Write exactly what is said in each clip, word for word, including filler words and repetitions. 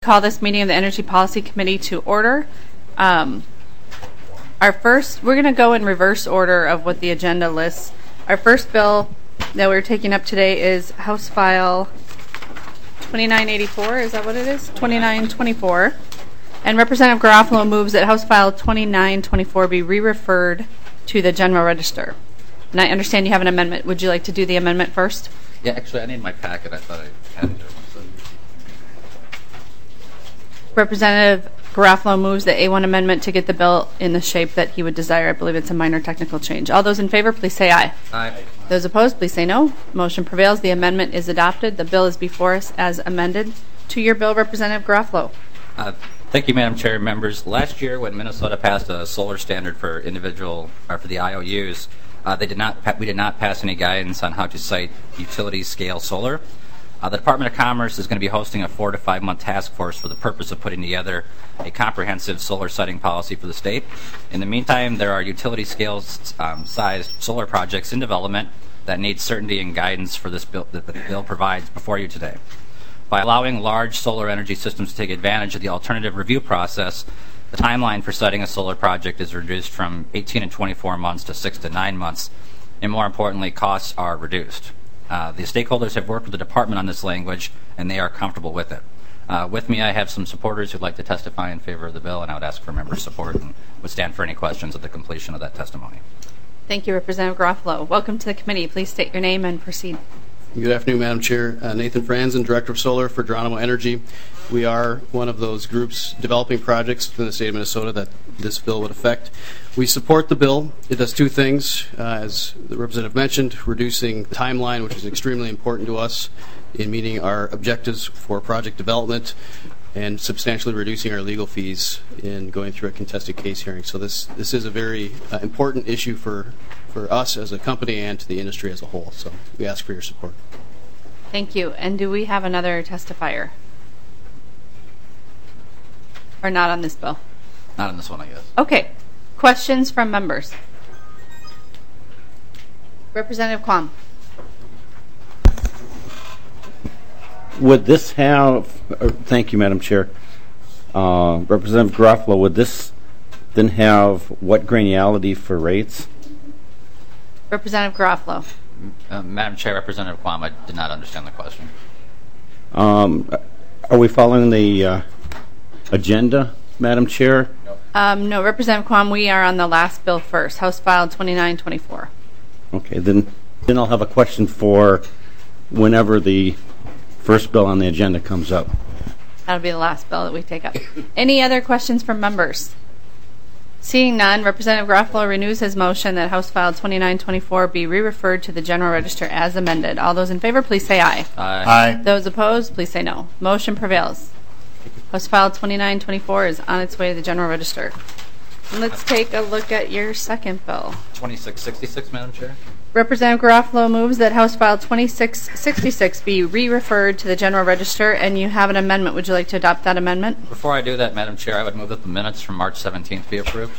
Call this meeting of the Energy Policy Committee to order. Um, our first, we're going to go in reverse order of what the agenda lists. Our first bill that we're taking up today is House File twenty-nine eighty-four. Is that what it is? twenty-nine twenty-four. And Representative Garofalo moves that House File twenty-nine twenty-four be re-referred to the General Register. And I understand you have an amendment. Would you like to do the amendment first? Yeah, actually, I need my packet. I thought I had it there. Representative Garofalo moves the A one amendment to get the bill in the shape that he would desire. I believe it's a minor technical change. All those in favor, please say aye. Aye. Those opposed, please say no. Motion prevails. The amendment is adopted. The bill is before us as amended. To your bill, Representative Garofalo. Uh, thank you, Madam Chair. Members, last year when Minnesota passed a solar standard for individual or for the I O Us, uh, they did not. We did not pass any guidance on how to site utility scale solar. Uh, the Department of Commerce is going to be hosting a four to five month task force for the purpose of putting together a comprehensive solar siting policy for the state. In the meantime, there are utility scale um, sized solar projects in development that need certainty and guidance for this bill that the bill provides before you today. By allowing large solar energy systems to take advantage of the alternative review process, the timeline for siting a solar project is reduced from eighteen and twenty-four months to six to nine months, and more importantly, costs are reduced. Uh, the stakeholders have worked with the department on this language, and they are comfortable with it. Uh, with me, I have some supporters who'd like to testify in favor of the bill, and I would ask for member support and would stand for any questions at the completion of that testimony. Thank you, Representative Garofalo. Welcome to the committee. Please state your name and proceed. Good afternoon, Madam Chair. Uh, Nathan Franzen, Director of Solar for Geronimo Energy. We are one of those groups developing projects within the state of Minnesota that this bill would affect. We support the bill. It does two things, uh, as the representative mentioned, reducing the timeline, which is extremely important to us in meeting our objectives for project development, and substantially reducing our legal fees in going through a contested case hearing. So this this is a very uh, important issue for for us as a company and to the industry as a whole. So we ask for your support. Thank you. And do we have another testifier? Or not on this bill? Not on this one, I guess. Okay. Questions from members? Representative Quam. Would this have, uh, thank you, Madam Chair, uh, Representative Garofalo, would this then have what granularity for rates? Representative Garofalo. Uh, Madam Chair, Representative Quam, I did not understand the question. Um, are we following the uh, agenda, Madam Chair? No. Um, no, Representative Quam, we are on the last bill first, House File twenty-nine twenty-four. Okay, then, then I'll have a question for whenever the first bill on the agenda comes up. That'll be the last bill that we take up. Any other questions from members? Seeing none, Representative Garofalo renews his motion that House File twenty-nine twenty-four be re-referred to the General Register as amended. All those in favor, please say aye. Aye. Aye. Those opposed, please say no. Motion prevails. House File twenty-nine twenty-four is on its way to the General Register. Let's take a look at your second bill. twenty-six sixty-six, Madam Chair. Representative Garofalo moves that House File twenty-six sixty-six be re-referred to the General Register, and you have an amendment. Would you like to adopt that amendment? Before I do that, Madam Chair, I would move that the minutes from March seventeenth be approved.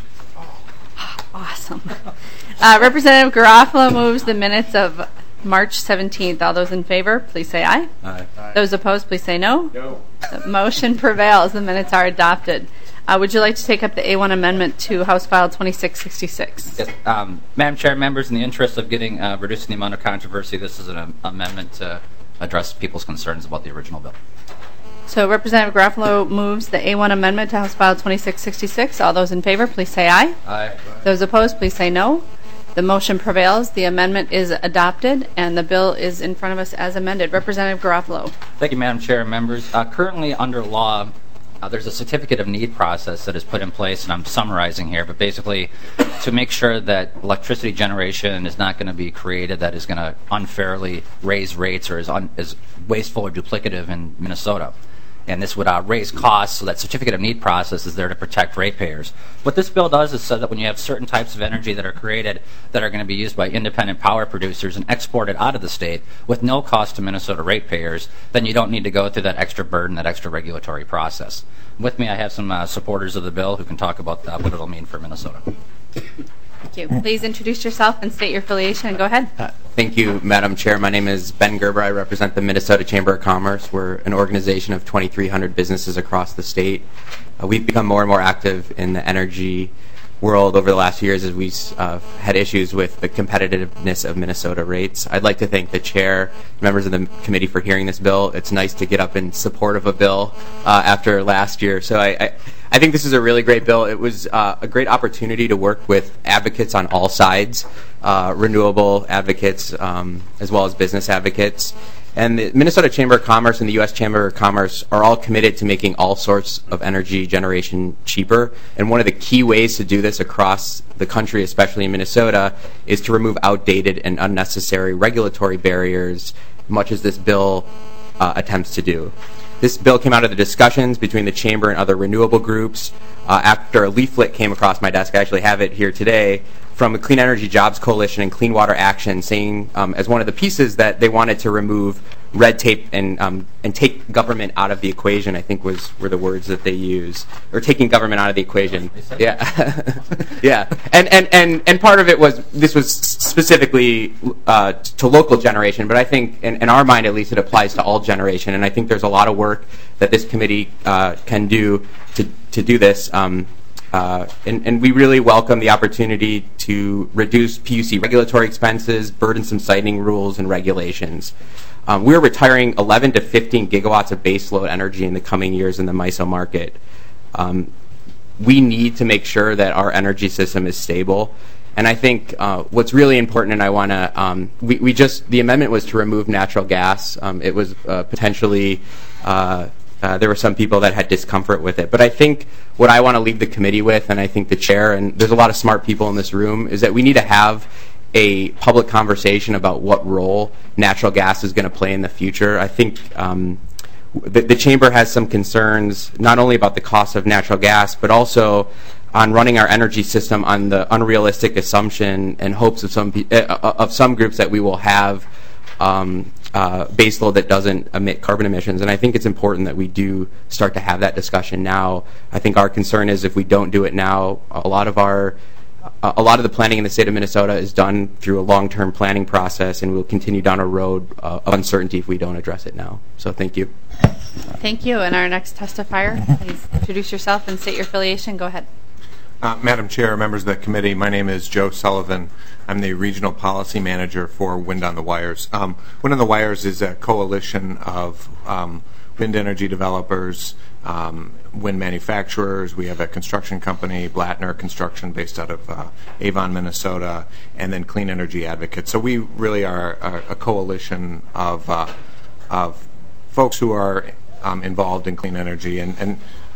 Awesome. Uh, Representative Garofalo moves the minutes of March seventeenth. All those in favor, please say aye. Aye. Aye. Those opposed, please say no. No. The motion prevails. The minutes are adopted. Uh, would you like to take up the A one amendment to House File twenty-six sixty-six? Yes, um, Madam Chair, members, in the interest of getting uh, reducing the amount of controversy, this is an um, amendment to address people's concerns about the original bill. So Representative Garofalo moves the A one amendment to House File twenty-six sixty-six. All those in favor, please say aye. Aye. Those opposed, please say no. The motion prevails. The amendment is adopted, and the bill is in front of us as amended. Representative Garofalo. Thank you, Madam Chair and members. Uh, currently, under law, uh, there's a certificate of need process that is put in place, and I'm summarizing here, but basically to make sure that electricity generation is not going to be created that is going to unfairly raise rates or is, un- is wasteful or duplicative in Minnesota. And this would uh, raise costs, so that certificate of need process is there to protect ratepayers. What this bill does is so that when you have certain types of energy that are created that are going to be used by independent power producers and exported out of the state with no cost to Minnesota ratepayers, then you don't need to go through that extra burden, that extra regulatory process. With me, I have some uh, supporters of the bill who can talk about uh, what it'll mean for Minnesota. Thank you. Please introduce yourself and state your affiliation, and go ahead. Uh, Thank you, Madam Chair. My name is Ben Gerber. I represent the Minnesota Chamber of Commerce. We're an organization of twenty-three hundred businesses across the state. Uh, we've become more and more active in the energy world over the last few years as we've uh, had issues with the competitiveness of Minnesota rates. I'd like to thank the chair, members of the committee for hearing this bill. It's nice to get up in support of a bill uh, after last year. So I, I, I think this is a really great bill. It was uh, a great opportunity to work with advocates on all sides, uh, renewable advocates um, as well as business advocates. And the Minnesota Chamber of Commerce and the U S Chamber of Commerce are all committed to making all sorts of energy generation cheaper. And one of the key ways to do this across the country, especially in Minnesota, is to remove outdated and unnecessary regulatory barriers, much as this bill uh, attempts to do. This bill came out of the discussions between the Chamber and other renewable groups. Uh, after a leaflet came across my desk, I actually have it here today, from the Clean Energy Jobs Coalition and Clean Water Action, saying um, as one of the pieces that they wanted to remove red tape and um, and take government out of the equation, I think was were the words that they used, or taking government out of the equation. Yeah, yeah, and, and and and part of it was this was specifically uh, to local generation, but I think in, in our mind at least it applies to all generation, and I think there's a lot of work that this committee uh, can do to to do this. Um, Uh, and, and we really welcome the opportunity to reduce P U C regulatory expenses, burdensome siting rules, and regulations. Um, we're retiring eleven to fifteen gigawatts of baseload energy in the coming years in the M I S O market. Um, we need to make sure that our energy system is stable. And I think uh, what's really important, and I want to, um, we, we just, the amendment was to remove natural gas. Um, it was uh, potentially, uh, Uh, there were some people that had discomfort with it. But I think what I want to leave the committee with, and I think the chair, and there's a lot of smart people in this room, is that we need to have a public conversation about what role natural gas is going to play in the future. I think um, the, the chamber has some concerns, not only about the cost of natural gas, but also on running our energy system on the unrealistic assumption and hopes of some, uh, of some groups that we will have um, Uh, baseload that doesn't emit carbon emissions, and I think it's important that we do start to have that discussion now. I think our concern is if we don't do it now, a lot of our, uh, a lot of the planning in the state of Minnesota is done through a long-term planning process, and we'll continue down a road uh, of uncertainty if we don't address it now. So thank you. Thank you. And our next testifier, please introduce yourself and state your affiliation. Go ahead. Uh, Madam Chair, members of the committee, my name is Joe Sullivan. I'm the Regional Policy Manager for Wind on the Wires. Um, Wind on the Wires is a coalition of um, wind energy developers, um, wind manufacturers. We have a construction company, Blattner Construction, based out of uh, Avon, Minnesota, and then clean energy advocates. So we really are a, a coalition of, uh, of folks who are um, involved in clean energy. And, and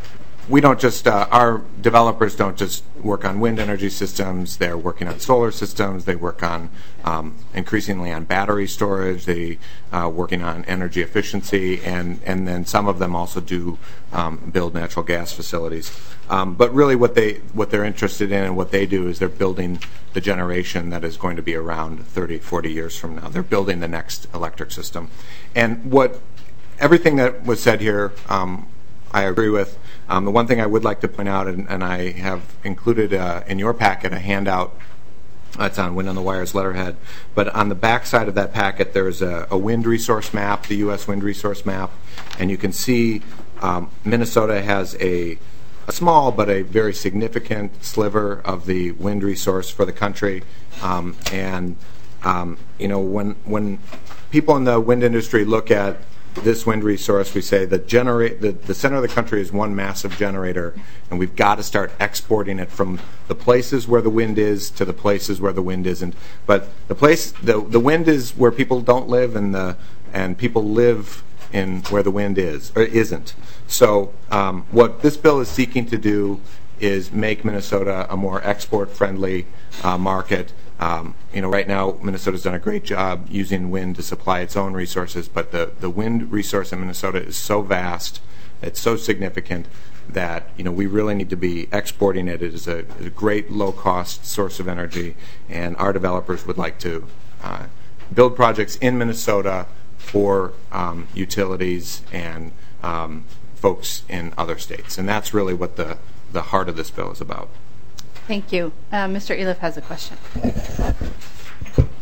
we don't just, uh, our developers don't just work on wind energy systems, they're working on solar systems, they work on um, increasingly on battery storage, they uh, working on energy efficiency, and, and then some of them also do um, build natural gas facilities. Um, but really what, they, what they're interested in and what they do is they're building the generation that is going to be around thirty, forty years from now. They're building the next electric system. And what everything that was said here, um, I agree with. Um, the one thing I would like to point out, and, and I have included uh, in your packet a handout that's on Wind on the Wires letterhead, but on the back side of that packet there's a, a wind resource map, the U S wind resource map, and you can see um, Minnesota has a, a small but a very significant sliver of the wind resource for the country. Um, and um, you know, when when people in the wind industry look at this wind resource, we say that generate the, the center of the country is one massive generator, and we've got to start exporting it from the places where the wind is to the places where the wind isn't. But the place, the the wind is where people don't live, and the and people live in where the wind is or isn't. So um, what this bill is seeking to do is make Minnesota a more export-friendly uh, market. Um, you know, right now Minnesota's done a great job using wind to supply its own resources, but the, the wind resource in Minnesota is so vast, it's so significant that, you know, we really need to be exporting it. It is a, a great low-cost source of energy, and our developers would like to uh, build projects in Minnesota for um, utilities and um, folks in other states. And that's really what the, the heart of this bill is about. Thank you. Uh, Mister Eliff has a question.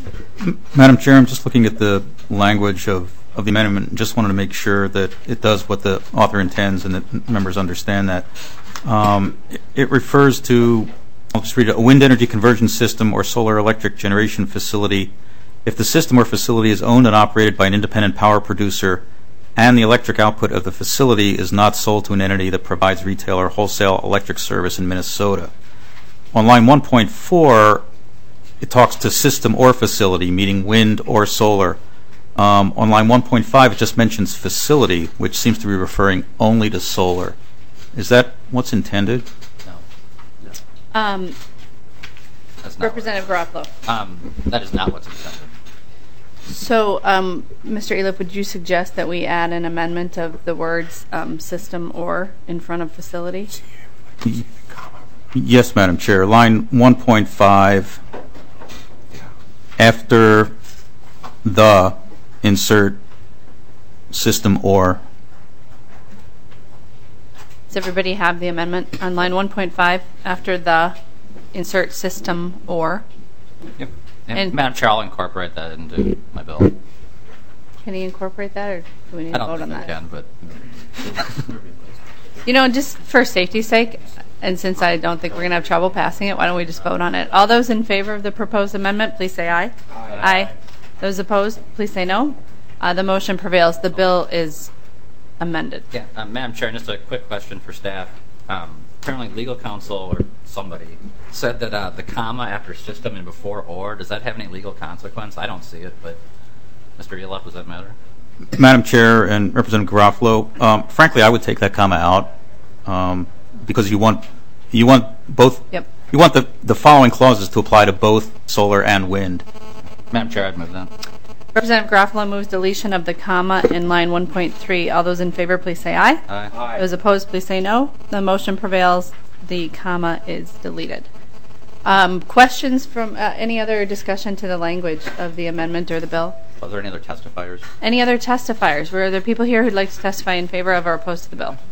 Madam Chair, I'm just looking at the language of, of the amendment and just wanted to make sure that it does what the author intends and that members understand that. Um, it, it refers to, I'll just read it, a wind energy conversion system or solar electric generation facility if the system or facility is owned and operated by an independent power producer and the electric output of the facility is not sold to an entity that provides retail or wholesale electric service in Minnesota. On line one point four, it talks to system or facility, meaning wind or solar. Um, on line one point five, it just mentions facility, which seems to be referring only to solar. Is that what's intended? No. No. Um, That's not Representative Garofalo. what- Um, that is not what's intended. So, um, Mister Eliff, would you suggest that we add an amendment of the words um, system or in front of facility? Yes, Madam Chair. Line one point five, after the, insert system or. Does everybody have the amendment on line one point five? After the, insert system or. Yep. And, And- Madam Chair, I'll incorporate that into my bill. Can he incorporate that, or do we need I to don't vote on think I that? can, but You know, just for safety's sake, and since I don't think we're going to have trouble passing it, why don't we just vote on it? All those in favor of the proposed amendment, please say aye. Aye. Aye. Those opposed, please say no. Uh, the motion prevails. The bill is amended. yeah, uh, Madam Chair, just a quick question for staff. Um, apparently, legal counsel or somebody said that uh, the comma after system and before or, does that have any legal consequence? I don't see it, but Mister Eliff, does that matter? Madam Chair and Representative Garofalo, um, frankly, I would take that comma out um, because you want you want both. Yep. You want the the following clauses to apply to both solar and wind. Madam Chair, I'd move that. Representative Garofalo moves deletion of the comma in line one point three. All those in favor, please say aye. Aye. Those opposed, please say no. The motion prevails. The comma is deleted. Um, questions from uh, any other discussion to the language of the amendment or the bill? Are there any other testifiers? Any other testifiers? Were there people here who'd like to testify in favor of or opposed to the bill?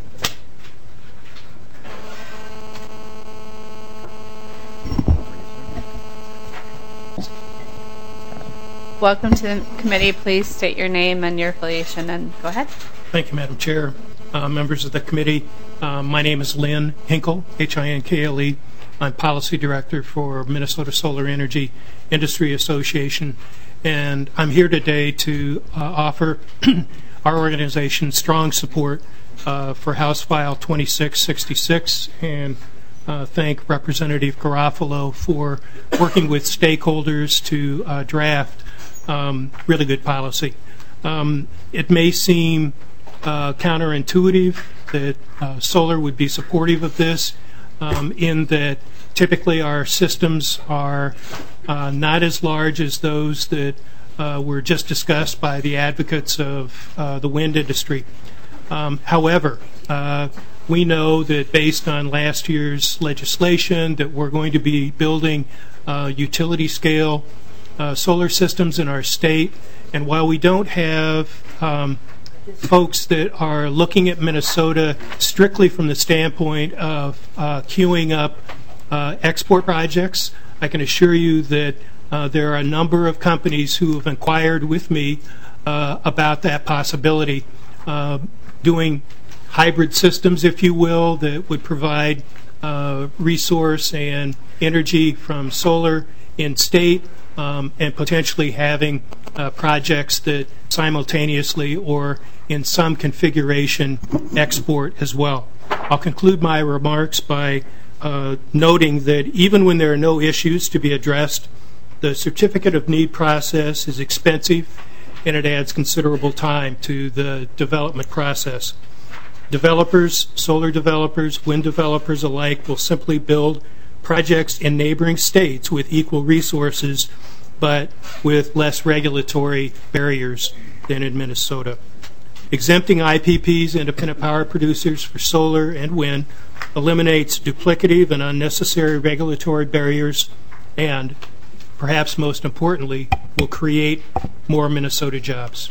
Welcome to the committee. Please state your name and your affiliation and go ahead. Thank you, Madam Chair. Uh, members of the committee, uh, my name is Lynn Hinkle, H I N K L E. I'm Policy Director for Minnesota Solar Energy Industry Association, and I'm here today to uh, offer our organization strong support uh, for House File twenty-six sixty-six and uh, thank Representative Garofalo for working with stakeholders to uh, draft um, really good policy. Um, it may seem uh, counterintuitive that uh, solar would be supportive of this um, in that typically our systems are uh, not as large as those that uh, were just discussed by the advocates of uh, the wind industry. Um, however, uh, we know that based on last year's legislation that we're going to be building uh, utility scale uh, solar systems in our state, and while we don't have um, folks that are looking at Minnesota strictly from the standpoint of uh, queuing up uh, export projects, I can assure you that uh, there are a number of companies who have inquired with me uh, about that possibility, uh, doing hybrid systems, if you will, that would provide uh, resource and energy from solar in state, um, and potentially having uh, projects that simultaneously or in some configuration export as well. I'll conclude my remarks by uh, noting that even when there are no issues to be addressed, the certificate of need process is expensive and it adds considerable time to the development process. Developers, solar developers, wind developers alike will simply build projects in neighboring states with equal resources, but with less regulatory barriers than in Minnesota. Exempting I P Ps, independent power producers, for solar and wind eliminates duplicative and unnecessary regulatory barriers and, perhaps most importantly, will create more Minnesota jobs.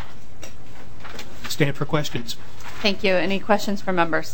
Stand for questions. Thank you. Any questions from members?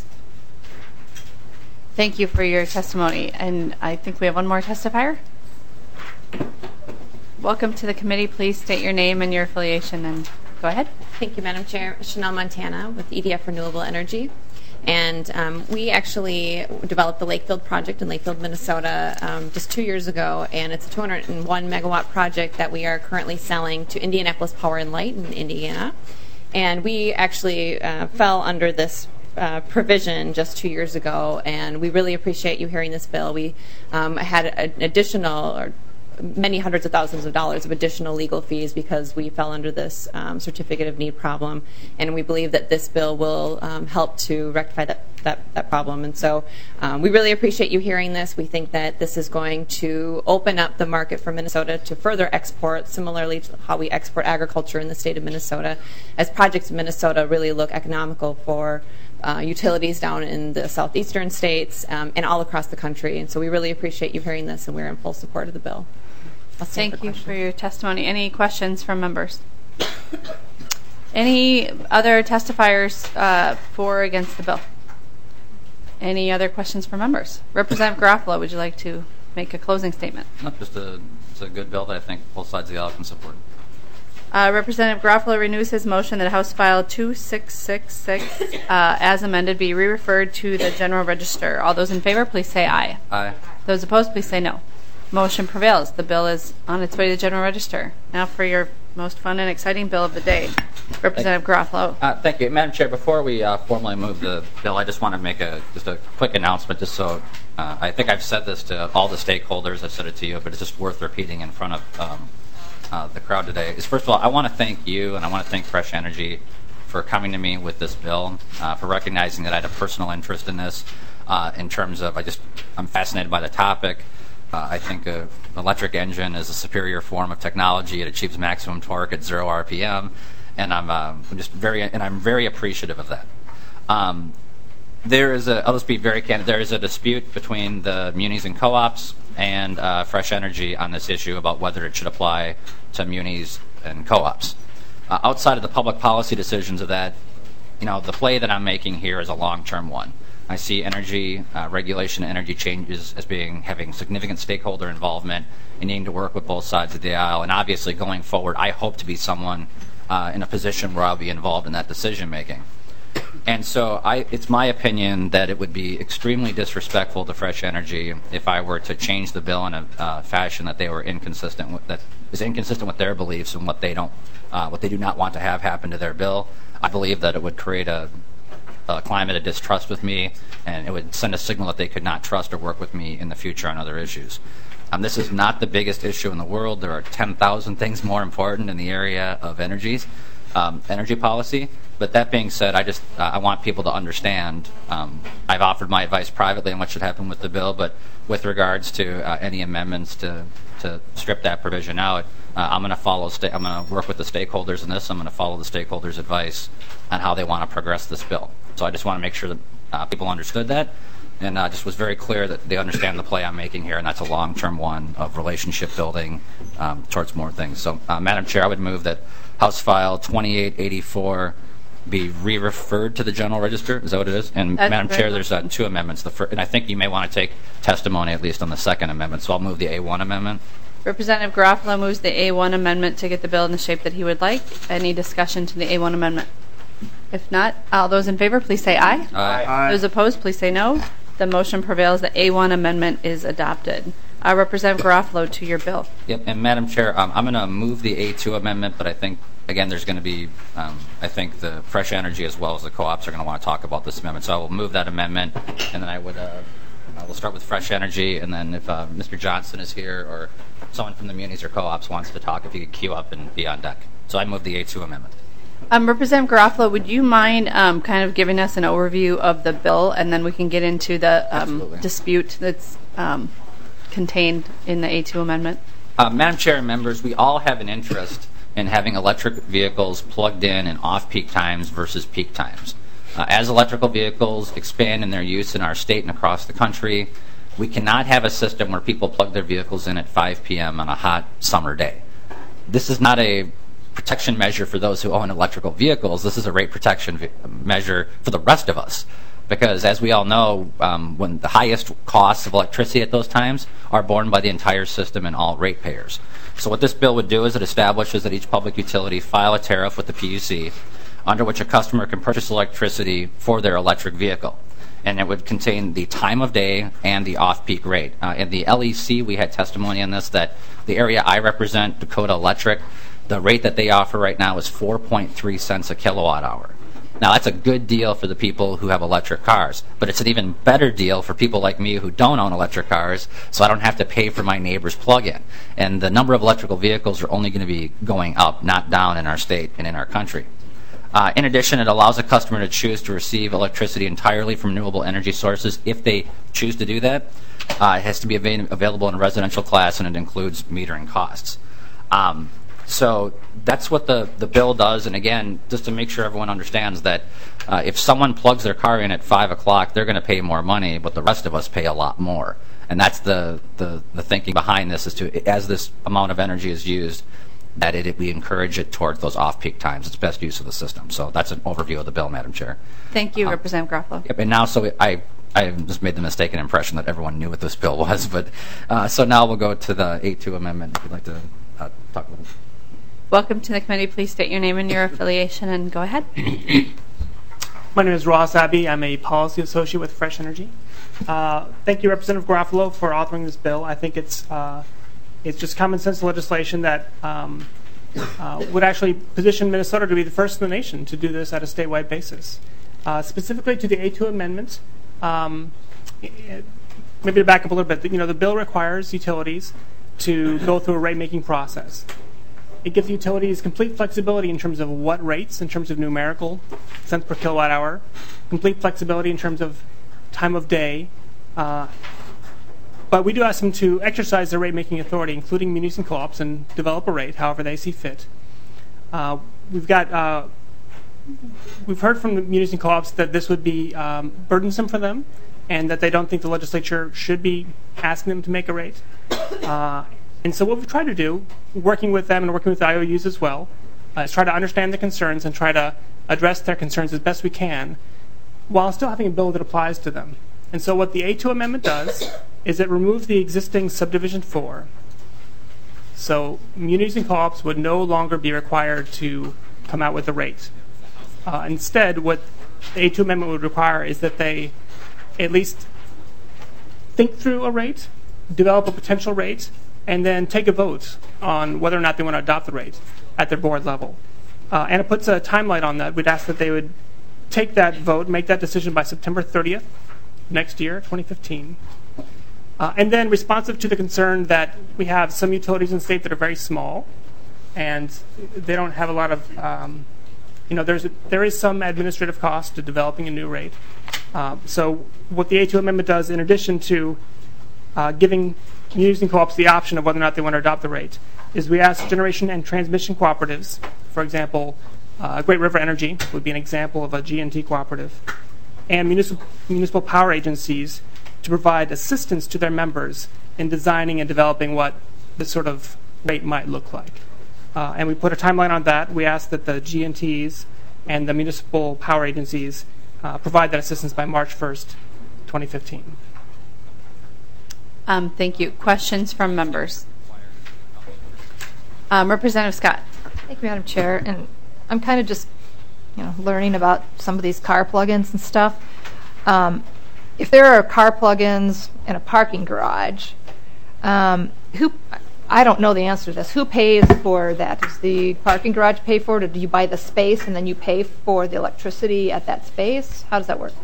Thank you for your testimony. And I think we have one more testifier. welcome to the committee. Please state your name and your affiliation and go ahead. Thank you, Madam Chair. Chanel Montana with E D F Renewable Energy. And um, we actually developed the Lakefield project in Lakefield, Minnesota um, just two years ago, and it's a two hundred one megawatt project that we are currently selling to Indianapolis Power and Light in Indiana. And we actually uh, fell under this uh, provision just two years ago, and we really appreciate you hearing this bill. We um, had an additional, or many hundreds of thousands of dollars of additional legal fees because we fell under this um, certificate of need problem, and we believe that this bill will um, help to rectify that, that, that problem. And so um, we really appreciate you hearing this. We think that this is going to open up the market for Minnesota to further export, similarly to how we export agriculture in the state of Minnesota, as projects in Minnesota really look economical for Uh, utilities down in the southeastern states um, and all across the country. And so we really appreciate you hearing this, and we're in full support of the bill. Thank you for your testimony. Any questions from members? Any other testifiers uh, for or against the bill? Any other questions from members? Representative Garofalo, would you like to make a closing statement? No, just a, it's a good bill that I think both sides of the aisle can support. Uh, Representative Garofalo renews his motion that House File two six six six, uh, as amended, be re-referred to the General Register. All those in favor, please say aye. Aye. Those opposed, please say no. Motion prevails. The bill is on its way to the General Register. Now for your most fun and exciting bill of the day. Representative Garofalo. Uh, thank you. Madam Chair, before we uh, formally move the bill, I just want to make a just a quick announcement, just so uh, I think I've said this to all the stakeholders. I've said it to you, but it's just worth repeating in front of um, Uh, the crowd today. Is first of all, I want to thank you and I want to thank Fresh Energy for coming to me with this bill, uh, for recognizing that I had a personal interest in this uh, in terms of I just I'm fascinated by the topic. Uh, I think an electric engine is a superior form of technology. It achieves maximum torque at zero R P M, and I'm, uh, I'm just very and I'm very appreciative of that. Um, there is a I'll just be very candid. There is a dispute between the munis and co-ops and uh, Fresh Energy on this issue about whether it should apply to munis and co-ops. Uh, outside of the public policy decisions of that, you know, the play that I'm making here is a long-term one. I see energy uh, regulation, energy changes as being having significant stakeholder involvement and needing to work with both sides of the aisle. And obviously, going forward, I hope to be someone uh, in a position where I'll be involved in that decision making. And so I, it's my opinion that it would be extremely disrespectful to Fresh Energy if I were to change the bill in a uh, fashion that they were inconsistent with, that is inconsistent with their beliefs and what they don't, uh, what they do not want to have happen to their bill. I believe that it would create a, a climate of distrust with me, and it would send a signal that they could not trust or work with me in the future on other issues. Um, this is not the biggest issue in the world. There are ten thousand things more important in the area of energies. Um, energy policy. But that being said, I just uh, I want people to understand. Um, I've offered my advice privately on what should happen with the bill, but with regards to uh, any amendments to to strip that provision out, uh, I'm going to follow. Sta- I'm going to work with the stakeholders in this. I'm going to follow the stakeholders' advice on how they want to progress this bill. So I just want to make sure that uh, people understood that, and uh, just was very clear that they understand the play I'm making here, and that's a long-term one of relationship building um, towards more things. So, uh, Madam Chair, I would move that House File twenty-eight eighty-four be re-referred to the General Register. Is that what it is? And That's Madam Chair, much. there's uh, two amendments. The fir- and I think you may want to take testimony at least on the second amendment. So I'll move the A one amendment. Representative Garofalo moves the A one amendment to get the bill in the shape that he would like. Any discussion to the A one amendment? If not, all those in favor, please say aye. Aye. Aye. Those opposed, please say no. The motion prevails. The A one amendment is adopted. Uh, Representative Garofalo, to your bill. Yep. And Madam Chair, um, I'm going to move the A two amendment, but I think, again, there's going to be, um, I think the Fresh Energy as well as the co-ops are going to want to talk about this amendment. So I will move that amendment, and then I would, uh, uh, we'll start with Fresh Energy, and then if uh, Mister Johnson is here or someone from the munis or co-ops wants to talk, if you could queue up and be on deck. So I move the A two amendment. Um, Representative Garofalo, would you mind um, kind of giving us an overview of the bill, and then we can get into the um, dispute that's um, contained in the A two amendment? Uh, Madam Chair and members, we all have an interest in having electric vehicles plugged in in off-peak times versus peak times. Uh, as electrical vehicles expand in their use in our state and across the country, we cannot have a system where people plug their vehicles in at five p.m. on a hot summer day. This is not a protection measure for those who own electrical vehicles. This is a rate protection v- measure for the rest of us. Because as we all know, um, when the highest costs of electricity at those times are borne by the entire system and all ratepayers. So what this bill would do is it establishes that each public utility file a tariff with the P U C under which a customer can purchase electricity for their electric vehicle. And it would contain the time of day and the off-peak rate. Uh, in the L E C, we had testimony on this that the area I represent, Dakota Electric, the rate that they offer right now is four point three cents a kilowatt hour. Now, that's a good deal for the people who have electric cars, but it's an even better deal for people like me who don't own electric cars, so I don't have to pay for my neighbor's plug-in. And the number of electrical vehicles are only going to be going up, not down in our state and in our country. Uh, in addition, it allows a customer to choose to receive electricity entirely from renewable energy sources if they choose to do that. Uh, it has to be av- available in a residential class, and it includes metering costs. Um, So that's what the, the bill does. And again, just to make sure everyone understands that uh, if someone plugs their car in at five o'clock, they're going to pay more money, but the rest of us pay a lot more. And that's the, the, the thinking behind this, is to, as this amount of energy is used, that it, it, we encourage it towards those off-peak times. It's best use of the system. So that's an overview of the bill, Madam Chair. Thank you, Um, Representative Garofalo. Yep, and now, so I, I just made the mistaken impression that everyone knew what this bill was. But uh, so now we'll go to the A two amendment, if you'd like to uh, talk a little. Welcome to the committee. Please state your name and your affiliation and go ahead. My name is Ross Abbey. I'm a policy associate with Fresh Energy. Uh, thank you, Representative Garofalo, for authoring this bill. I think it's uh, it's just common sense legislation that um, uh, would actually position Minnesota to be the first in the nation to do this at a statewide basis. Uh, specifically to the A two amendment, um, it, maybe to back up a little bit, you know, the bill requires utilities to go through a rate-making process. It gives utilities complete flexibility in terms of what rates, in terms of numerical cents per kilowatt hour, complete flexibility in terms of time of day. Uh, but we do ask them to exercise their rate-making authority, including munis and co-ops, and develop a rate however they see fit. Uh, we've got uh, we've heard from the munis and co-ops that this would be um, burdensome for them, and that they don't think the legislature should be asking them to make a rate. Uh, And so what we've tried to do, working with them and working with the I O Us as well, uh, is try to understand their concerns and try to address their concerns as best we can, while still having a bill that applies to them. And so what the A two amendment does is it removes the existing subdivision four. So munis and co-ops would no longer be required to come out with a rate. Uh, instead, what the A two amendment would require is that they at least think through a rate, develop a potential rate, and then take a vote on whether or not they want to adopt the rate at their board level. Uh, and it puts a timeline on that. We'd ask that they would take that vote, make that decision by September thirtieth next year, twenty fifteen. Uh, and then responsive to the concern that we have some utilities in the state that are very small, and they don't have a lot of, um, you know, there's a, there is some administrative cost to developing a new rate. Uh, so what the A two amendment does, in addition to uh, giving munis and co-ops the option of whether or not they want to adopt the rate, is we ask generation and transmission cooperatives, for example, uh, Great River Energy would be an example of a G and T cooperative, and municipal, municipal power agencies to provide assistance to their members in designing and developing what this sort of rate might look like. Uh, and we put a timeline on that. We ask that the G and Ts and the municipal power agencies uh, provide that assistance by March first, twenty fifteen. Um, thank you. Questions from members? Um, Representative Scott. Thank you, Madam Chair. And I'm kind of just, you know, learning about some of these car plug-ins and stuff. Um, if there are car plug-ins in a parking garage, um, who? I don't know the answer to this. Who pays for that? Does the parking garage pay for it, or do you buy the space and then you pay for the electricity at that space? How does that work?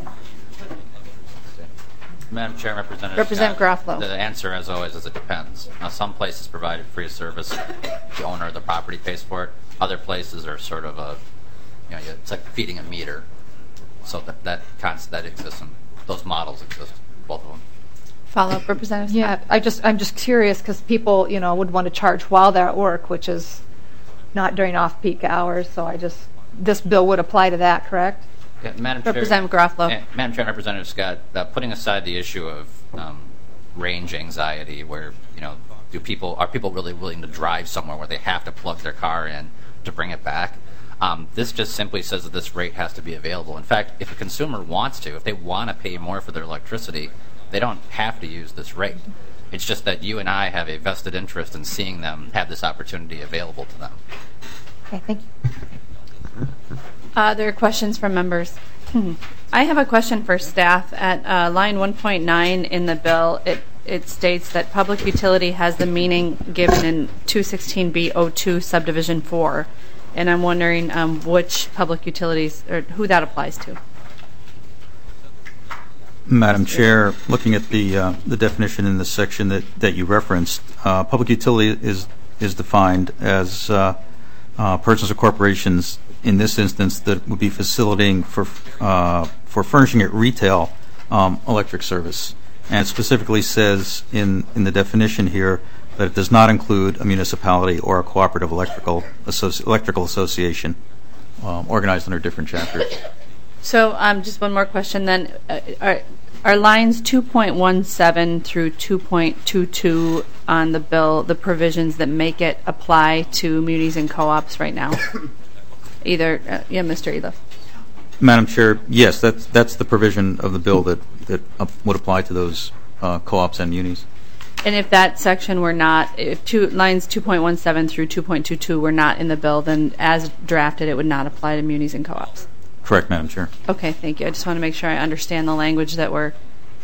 Madam Chair, Representative Representative Garofalo. The answer, as always, is it depends. Now, some places provide it free of service. The owner of the property pays for it. Other places are sort of a, you know, it's like feeding a meter. So that that concept that exists, and those models exist, both of them. Follow up, Representative Yeah, Scott. I just I'm just curious because people, you know, would want to charge while they're at work, which is not during off-peak hours. So I just this bill would apply to that, correct? Yeah, Madam Representative Chair, Garofalo. yeah, Madam Chair, Representative Scott, uh, putting aside the issue of um, range anxiety, where you know, do people are people really willing to drive somewhere where they have to plug their car in to bring it back? Um, this just simply says that this rate has to be available. In fact, if a consumer wants to, if they want to pay more for their electricity, they don't have to use this rate. It's just that you and I have a vested interest in seeing them have this opportunity available to them. Okay, thank you. Uh, there are questions from members. Hmm. I have a question for staff. At uh, line one point nine in the bill, it, it states that public utility has the meaning given in two sixteen B oh two subdivision four. And I'm wondering um, which public utilities, or who that applies to. Madam Chair, looking at the uh, the definition in the section that, that you referenced, uh, public utility is is defined as uh, uh, persons or corporations, in this instance, that would be facilitating for uh, for furnishing at retail um, electric service. And it specifically says in, in the definition here that it does not include a municipality or a cooperative electrical associ- electrical association um, organized under different chapters. So um, just one more question then. Uh, are, are lines two point one seven through two point two two on the bill the provisions that make it apply to munis and co-ops right now? Either, uh, yeah, Mister Eliff. Madam Chair, yes, that's that's the provision of the bill that, that uh, would apply to those uh, co-ops and munis. And if that section were not, if two, lines two point one seven through two point two two were not in the bill, then as drafted, it would not apply to munis and co-ops. Correct, Madam Chair. Okay, thank you. I just want to make sure I understand the language that we're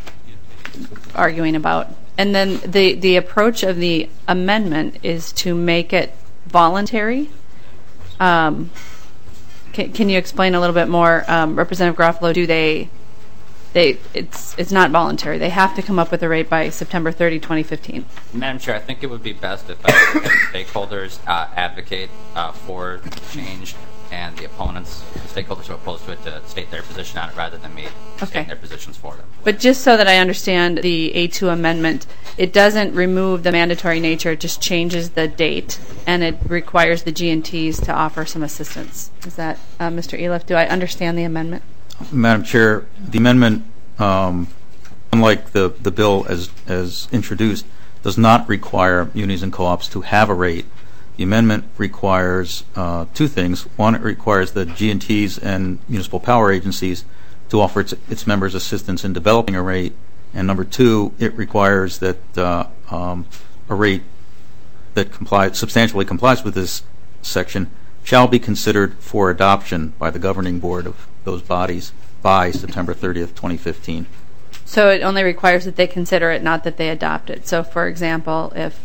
arguing about. And then the, the approach of the amendment is to make it voluntary. Um, can, can you explain a little bit more, um, Representative Garofalo? Do they? They it's it's not voluntary. They have to come up with a rate by September thirtieth, twenty fifteen. Madam Chair, I think it would be best if uh, stakeholders uh, advocate uh, for change, and the opponents, the stakeholders who are opposed to it, to state their position on it rather than me Okay. stating their positions for them. But just so that I understand the A two amendment, it doesn't remove the mandatory nature. It just changes the date, and it requires the G and Ts to offer some assistance. Is that, uh, Mister Eliff? Do I understand the amendment? Madam Chair, the amendment, um, unlike the, the bill as as introduced, does not require munis and co-ops to have a rate. The amendment requires uh, two things. One, it requires the G and Ts and municipal power agencies to offer its, its members assistance in developing a rate. And number two, it requires that uh, um, a rate that complies, substantially complies with this section shall be considered for adoption by the governing board of those bodies by September thirtieth, twenty fifteen. So it only requires that they consider it, not that they adopt it. So, for example, if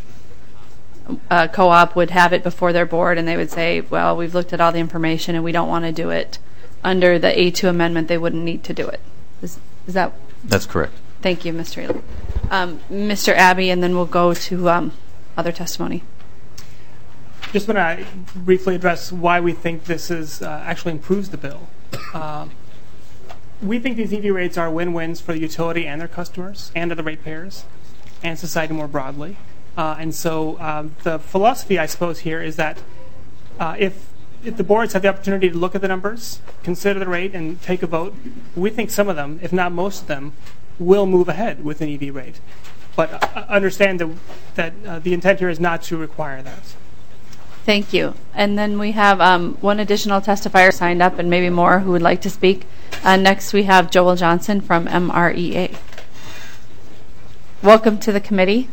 a co-op would have it before their board and they would say, well, we've looked at all the information and we don't want to do it, under the A two amendment, they wouldn't need to do it. Is, is that? That's correct. Thank you, Mister Ely. Um, Mister Abbey, and then we'll go to um, other testimony. Just want to briefly address why we think this is uh, actually improves the bill. Uh, we think these E V rates are win-wins for the utility and their customers and the ratepayers and society more broadly. Uh, and so um, the philosophy, I suppose, here is that uh, if, if the boards have the opportunity to look at the numbers, consider the rate, and take a vote, we think some of them, if not most of them, will move ahead with an E V rate. But uh, understand that, that uh, the intent here is not to require that. Thank you. And then we have um, one additional testifier signed up and maybe more who would like to speak. Uh, next we have Joel Johnson from M R E A. Welcome to the committee.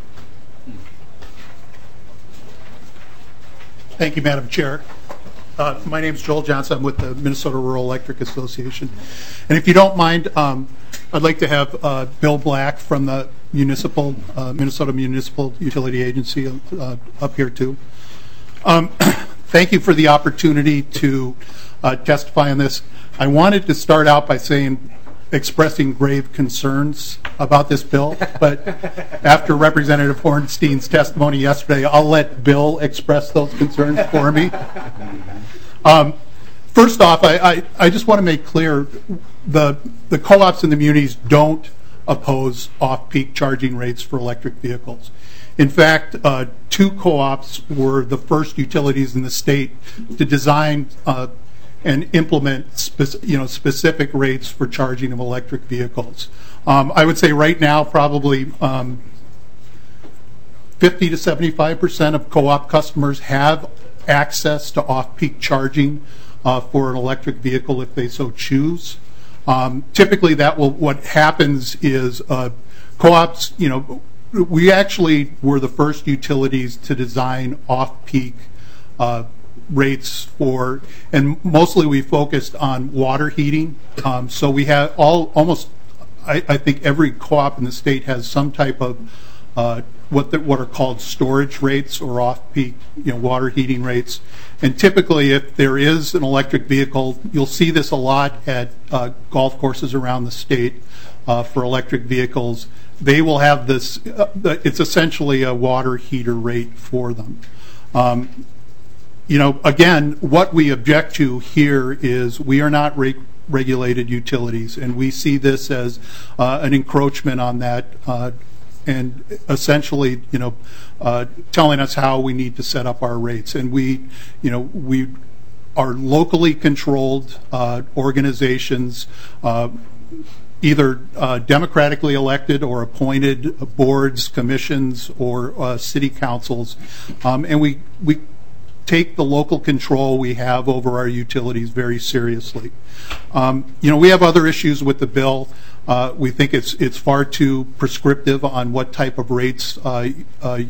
Thank you, Madam Chair. Uh, my name is Joel Johnson. I'm with the Minnesota Rural Electric Association. And if you don't mind, um, I'd like to have uh, Bill Black from the municipal uh, Minnesota Municipal Utility Agency uh, up here too. Um, thank you for the opportunity to uh, testify on this. I wanted to start out by saying, expressing grave concerns about this bill, but after Representative Hornstein's testimony yesterday, I'll let Bill express those concerns for me. Um, first off, I, I, I just want to make clear the, the co-ops and the munis don't oppose off-peak charging rates for electric vehicles. In fact, uh, two co-ops were the first utilities in the state to design uh, and implement spec- you know, specific rates for charging of electric vehicles. Um, I would say right now probably um, fifty to seventy-five percent of co-op customers have access to off-peak charging uh, for an electric vehicle if they so choose. Um, typically, that will what happens is uh, co-ops. You know, we actually were the first utilities to design off-peak uh, rates for, and mostly we focused on water heating. Um, so we have all almost, I, I think every co-op in the state has some type of uh, what the, what are called storage rates or off-peak, you know, water heating rates. And typically, if there is an electric vehicle, you'll see this a lot at uh, golf courses around the state uh, for electric vehicles. They will have this. Uh, it's essentially a water heater rate for them. Um, You know, again, what we object to here is we are not re regulated utilities, and we see this as uh, an encroachment on that, uh, and essentially, you know, uh, telling us how we need to set up our rates. And we, you know, we are locally controlled uh, organizations, uh, either uh, democratically elected or appointed boards, commissions, or uh, city councils, um, and we we. take the local control we have over our utilities very seriously. Um, you know, we have other issues with the bill. Uh, we think it's it's far too prescriptive on what type of rates uh, uh,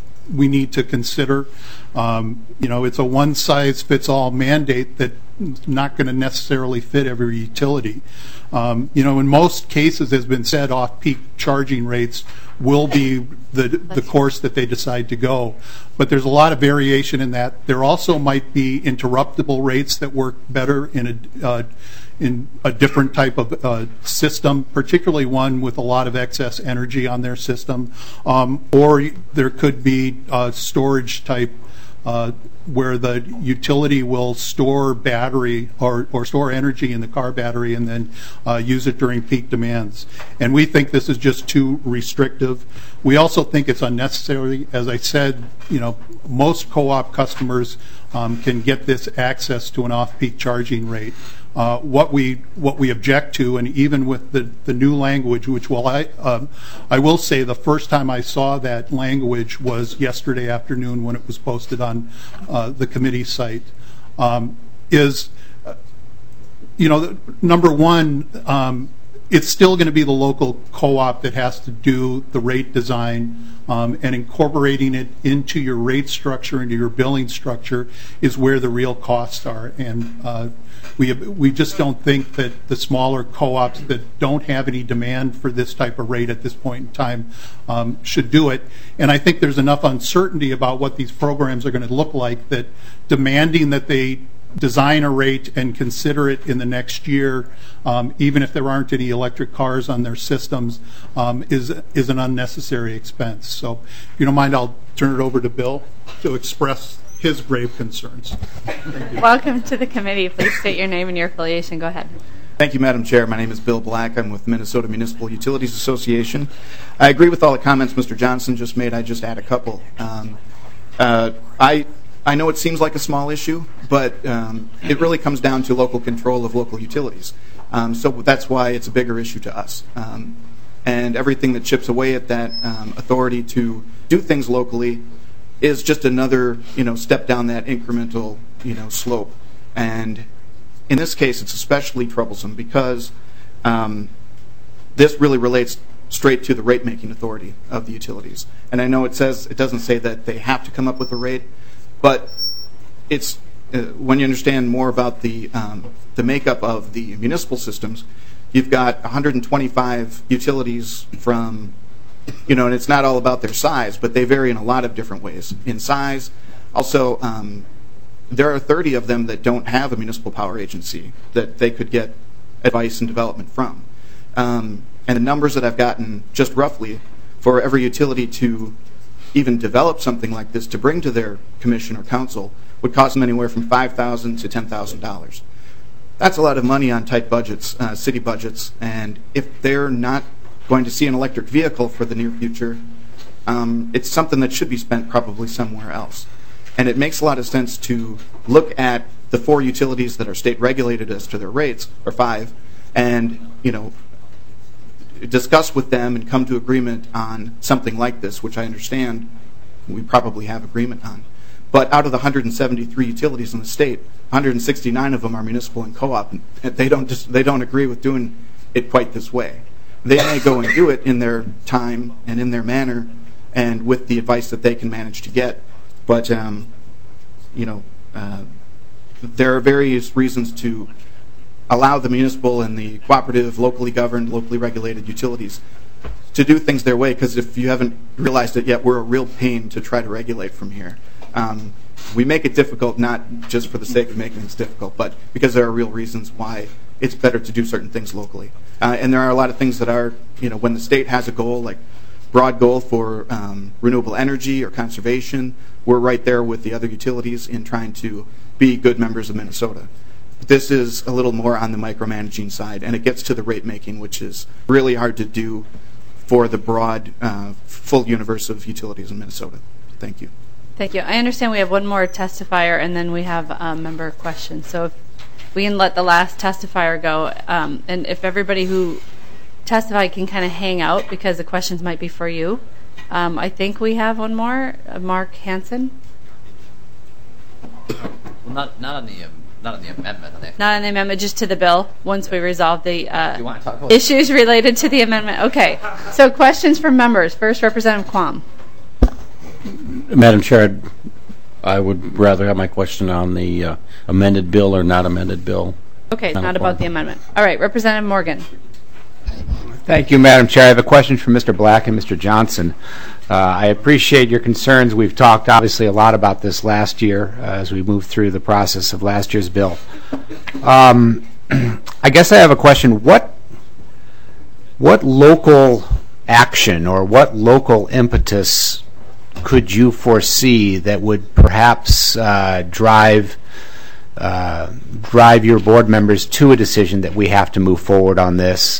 we need to consider. Um, you know, it's a one-size-fits-all mandate that's not going to necessarily fit every utility. Um, you know, in most cases, as has been said, off-peak charging rates will be the the course that they decide to go. But there's a lot of variation in that. There also might be interruptible rates that work better in a uh, in a different type of uh, system, particularly one with a lot of excess energy on their system, um, or there could be uh, storage type uh, where the utility will store battery or, or store energy in the car battery and then uh, use it during peak demands. And we think this is just too restrictive. We also think it's unnecessary. As I said, you know, most co-op customers um, can get this access to an off-peak charging rate. Uh, what we what we object to, and even with the, the new language, which will I um, I will say the first time I saw that language was yesterday afternoon when it was posted on uh, the committee site, um, is uh, you know number one, um, it's still going to be the local co-op that has to do the rate design. Um, and incorporating it into your rate structure, into your billing structure, is where the real costs are. And uh, we we just don't think that the smaller co-ops that don't have any demand for this type of rate at this point in time um, should do it. And I think there's enough uncertainty about what these programs are going to look like that demanding that they design a rate and consider it in the next year, um, even if there aren't any electric cars on their systems, um, is is an unnecessary expense. So, if you don't mind, I'll turn it over to Bill to express his grave concerns. Thank you. Welcome to the committee. Please state your name and your affiliation. Go ahead. Thank you, Madam Chair. My name is Bill Black. I'm with Minnesota Municipal Utilities Association. I agree with all the comments Mister Johnson just made. I just add a couple. Um, uh, I. I know it seems like a small issue, but um, it really comes down to local control of local utilities. Um, so that's why it's a bigger issue to us. Um, and everything that chips away at that um, authority to do things locally is just another, you know, step down that incremental, you know, slope. And in this case, it's especially troublesome because um, this really relates straight to the rate-making authority of the utilities. And I know it says, it doesn't say that they have to come up with a rate, but it's uh, when you understand more about the um, the makeup of the municipal systems, you've got one hundred twenty-five utilities from, you know, and it's not all about their size, but they vary in a lot of different ways in size. Also, um, there are thirty of them that don't have a municipal power agency that they could get advice and development from. Um, and the numbers that I've gotten, just roughly, for every utility to even develop something like this to bring to their commission or council would cost them anywhere from five thousand dollars to ten thousand dollars. That's a lot of money on tight budgets, uh, city budgets, and if they're not going to see an electric vehicle for the near future, um, it's something that should be spent probably somewhere else. And it makes a lot of sense to look at the four utilities that are state regulated as to their rates, or five, and, you know, discuss with them and come to agreement on something like this, which I understand we probably have agreement on. But out of the one hundred seventy-three utilities in the state, one hundred sixty-nine of them are municipal and co-op, and they don't just, they don't agree with doing it quite this way. They may go and do it in their time and in their manner, and with the advice that they can manage to get. But um, you know, uh, there are various reasons to allow the municipal and the cooperative, locally governed, locally regulated utilities to do things their way. Because if you haven't realized it yet, we're a real pain to try to regulate from here. Um, we make it difficult not just for the sake of making things difficult, but because there are real reasons why it's better to do certain things locally. Uh, and there are a lot of things that are, you know, when the state has a goal, like broad goal for um, renewable energy or conservation, we're right there with the other utilities in trying to be good members of Minnesota. This is a little more on the micromanaging side, and it gets to the rate making, which is really hard to do for the broad, uh, full universe of utilities in Minnesota. Thank you. Thank you. I understand we have one more testifier, and then we have a member question. So if we can let the last testifier go, um, and if everybody who testified can kind of hang out because the questions might be for you. Um, I think we have one more, uh, Mark Hansen. Well, not not on the um, not on the amendment. On the Not on the amendment, just to the bill. Once we resolve the uh, you want to talk about issues related to the amendment. Okay. So questions from members. First, Representative Quam. Madam Chair, I would rather have my question on the uh, amended bill or not amended bill. Okay, not about the amendment. All right, Representative Morgan. Thank you, Madam Chair. I have a question for Mister Black and Mister Johnson. Uh, I appreciate your concerns. We've talked, obviously, a lot about this last year uh, as we moved through the process of last year's bill. Um, I guess I have a question. What, what local action or what local impetus could you foresee that would perhaps uh, drive uh, drive your board members to a decision that we have to move forward on this?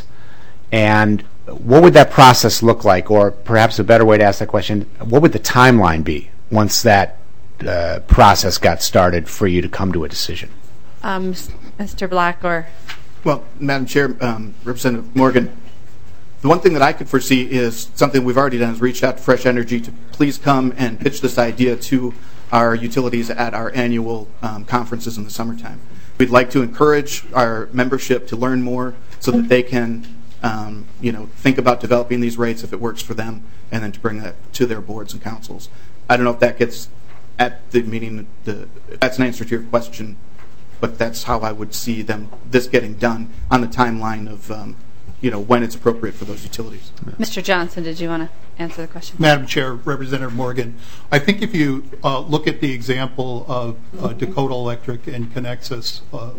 And what would that process look like? Or perhaps a better way to ask that question, what would the timeline be once that uh, process got started for you to come to a decision? Um, Mister Black or... Well, Madam Chair, um, Representative Morgan, the one thing that I could foresee is something we've already done is reach out to Fresh Energy to please come and pitch this idea to our utilities at our annual um, conferences in the summertime. We'd like to encourage our membership to learn more so that they can um, you know, think about developing these rates if it works for them, and then to bring that to their boards and councils. I don't know if that gets at the meeting, the, that's an answer to your question, but that's how I would see them, this getting done on the timeline of um, you know, when it's appropriate for those utilities. Mister Johnson, did you want to answer the question? Madam Chair, Representative Morgan, I think if you uh, look at the example of uh, Dakota Electric and Connexus uh,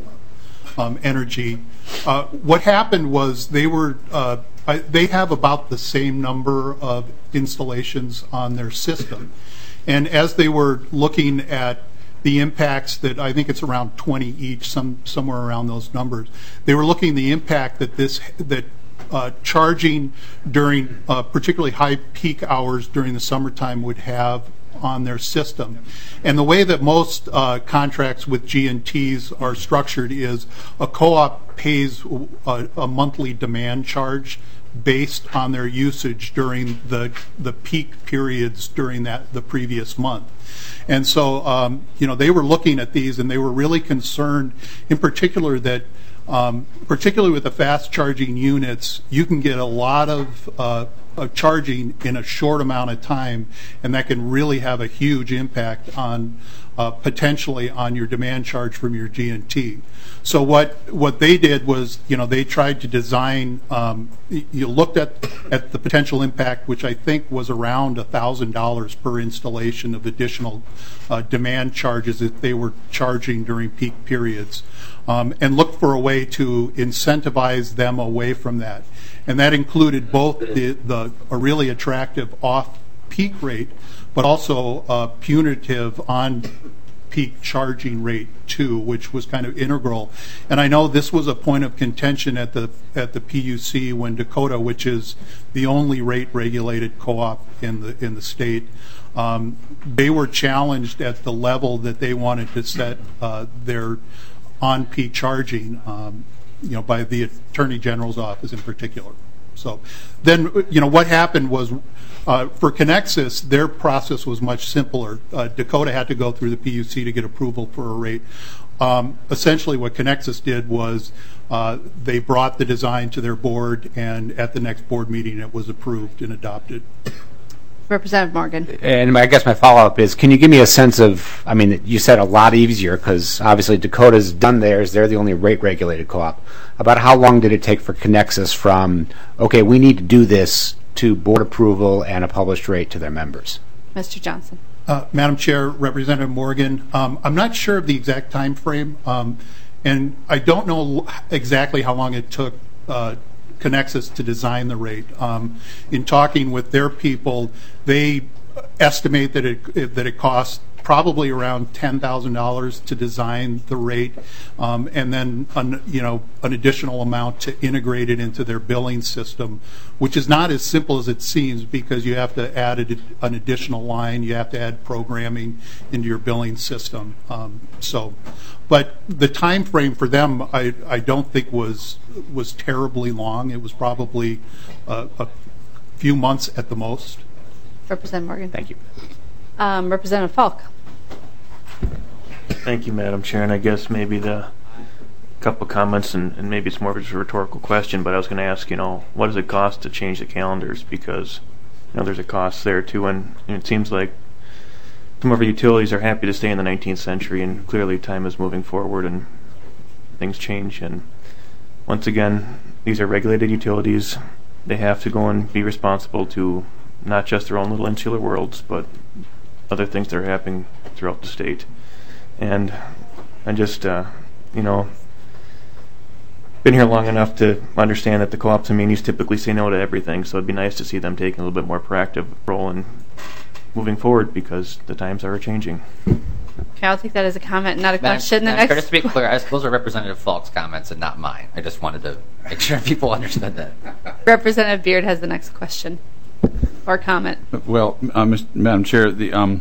um, Energy, uh, what happened was they were uh, I, they have about the same number of installations on their system, and as they were looking at the impacts that I think it's around twenty each, some somewhere around those numbers. They were looking at the impact that this that uh, charging during uh, particularly high peak hours during the summertime would have on their system. And the way that most uh, contracts with G and Ts are structured is a co-op pays a, a monthly demand charge based on their usage during the the peak periods during that the previous month. And so, um, you know, they were looking at these and they were really concerned, in particular, that um, particularly with the fast charging units, you can get a lot of, uh, of charging in a short amount of time, and that can really have a huge impact on uh, potentially on your demand charge from your G and T. So what what they did was, you know, they tried to design. Um, you looked at at the potential impact, which I think was around a thousand dollars per installation of additional uh, demand charges if they were charging during peak periods, um, and looked for a way to incentivize them away from that, and that included both the the a really attractive off peak rate, but also uh, punitive on peak charging rate too, which was kind of integral. And I know this was a point of contention at the at the P U C when Dakota, which is the only rate regulated co-op in the in the state, um, they were challenged at the level that they wanted to set uh, their on peak charging, um, you know, by the Attorney General's office in particular. So then, you know, what happened was uh, for Connexus, their process was much simpler. Uh, Dakota had to go through the P U C to get approval for a rate. Um, essentially, what Connexus did was uh, they brought the design to their board, and at the next board meeting, it was approved and adopted. Representative Morgan. And I guess my follow-up is, can you give me a sense of, I mean, you said a lot easier because obviously Dakota's done theirs. They're the only rate-regulated co-op. About how long did it take for Connexus from, okay, we need to do this, to board approval and a published rate to their members? Mister Johnson. Uh, Madam Chair, Representative Morgan, um, I'm not sure of the exact time frame, um, and I don't know exactly how long it took uh, Connexus to design the rate. Um, in talking with their people, they estimate that it that it costs probably around ten thousand dollars to design the rate, um, and then an, you know an additional amount to integrate it into their billing system, which is not as simple as it seems because you have to add a, an additional line, you have to add programming into your billing system. Um, so, but the time frame for them, I I don't think was was terribly long. It was probably uh, a few months at the most. Representative Morgan. Thank you. Um, Representative Falk. Thank you, Madam Chair. And I guess maybe the couple of comments, and, and maybe it's more of just a rhetorical question, but I was going to ask, you know, what does it cost to change the calendars? Because, you know, there's a cost there too, and, and it seems like some of our utilities are happy to stay in the nineteenth century, and clearly time is moving forward and things change. And once again, these are regulated utilities. They have to go and be responsible to not just their own little insular worlds, but other things that are happening throughout the state. And I just, uh, you know, been here long enough to understand that the co-ops and munis typically say no to everything, so it'd be nice to see them taking a little bit more proactive role in moving forward because the times are changing. Okay, I'll take that as a comment, not a Madam, question. Madam The Chair, next just to be clear, I, those are Representative Falk's comments and not mine. I just wanted to make sure people understood that. Representative Beard has the next question or comment. Well, uh, Madam Chair, the um,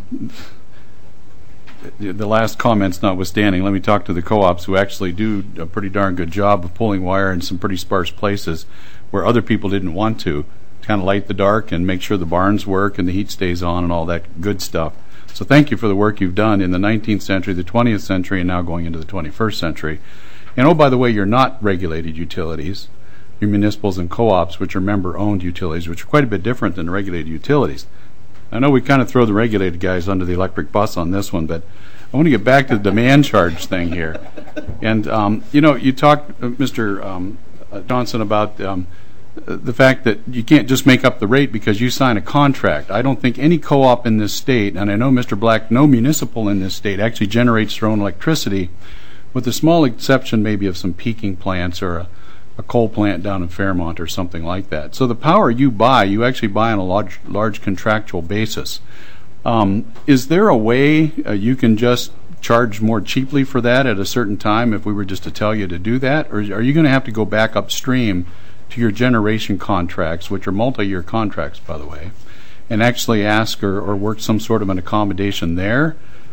the, the last comments notwithstanding, let me talk to the co-ops who actually do a pretty darn good job of pulling wire in some pretty sparse places where other people didn't want to, to kind of light the dark and make sure the barns work and the heat stays on and all that good stuff. So thank you for the work you've done in the nineteenth century, the twentieth century, and now going into the twenty-first century. And oh, by the way, you're not regulated utilities. Your municipals and co-ops, which are member-owned utilities, which are quite a bit different than regulated utilities. I know we kind of throw the regulated guys under the electric bus on this one, but I want to get back to the demand charge thing here. And, um, you know, you talked, uh, Mister Um, uh, Johnson, about um, the fact that you can't just make up the rate because you sign a contract. I don't think any co-op in this state, and I know Mister Black, no municipal in this state actually generates their own electricity, with the small exception maybe of some peaking plants or a a coal plant down in Fairmont or something like that. So the power you buy, you actually buy on a large, large contractual basis. Um, is there a way uh, you can just charge more cheaply for that at a certain time if we were just to tell you to do that? Or are you going to have to go back upstream to your generation contracts, which are multi-year contracts, by the way, and actually ask or, or work some sort of an accommodation there?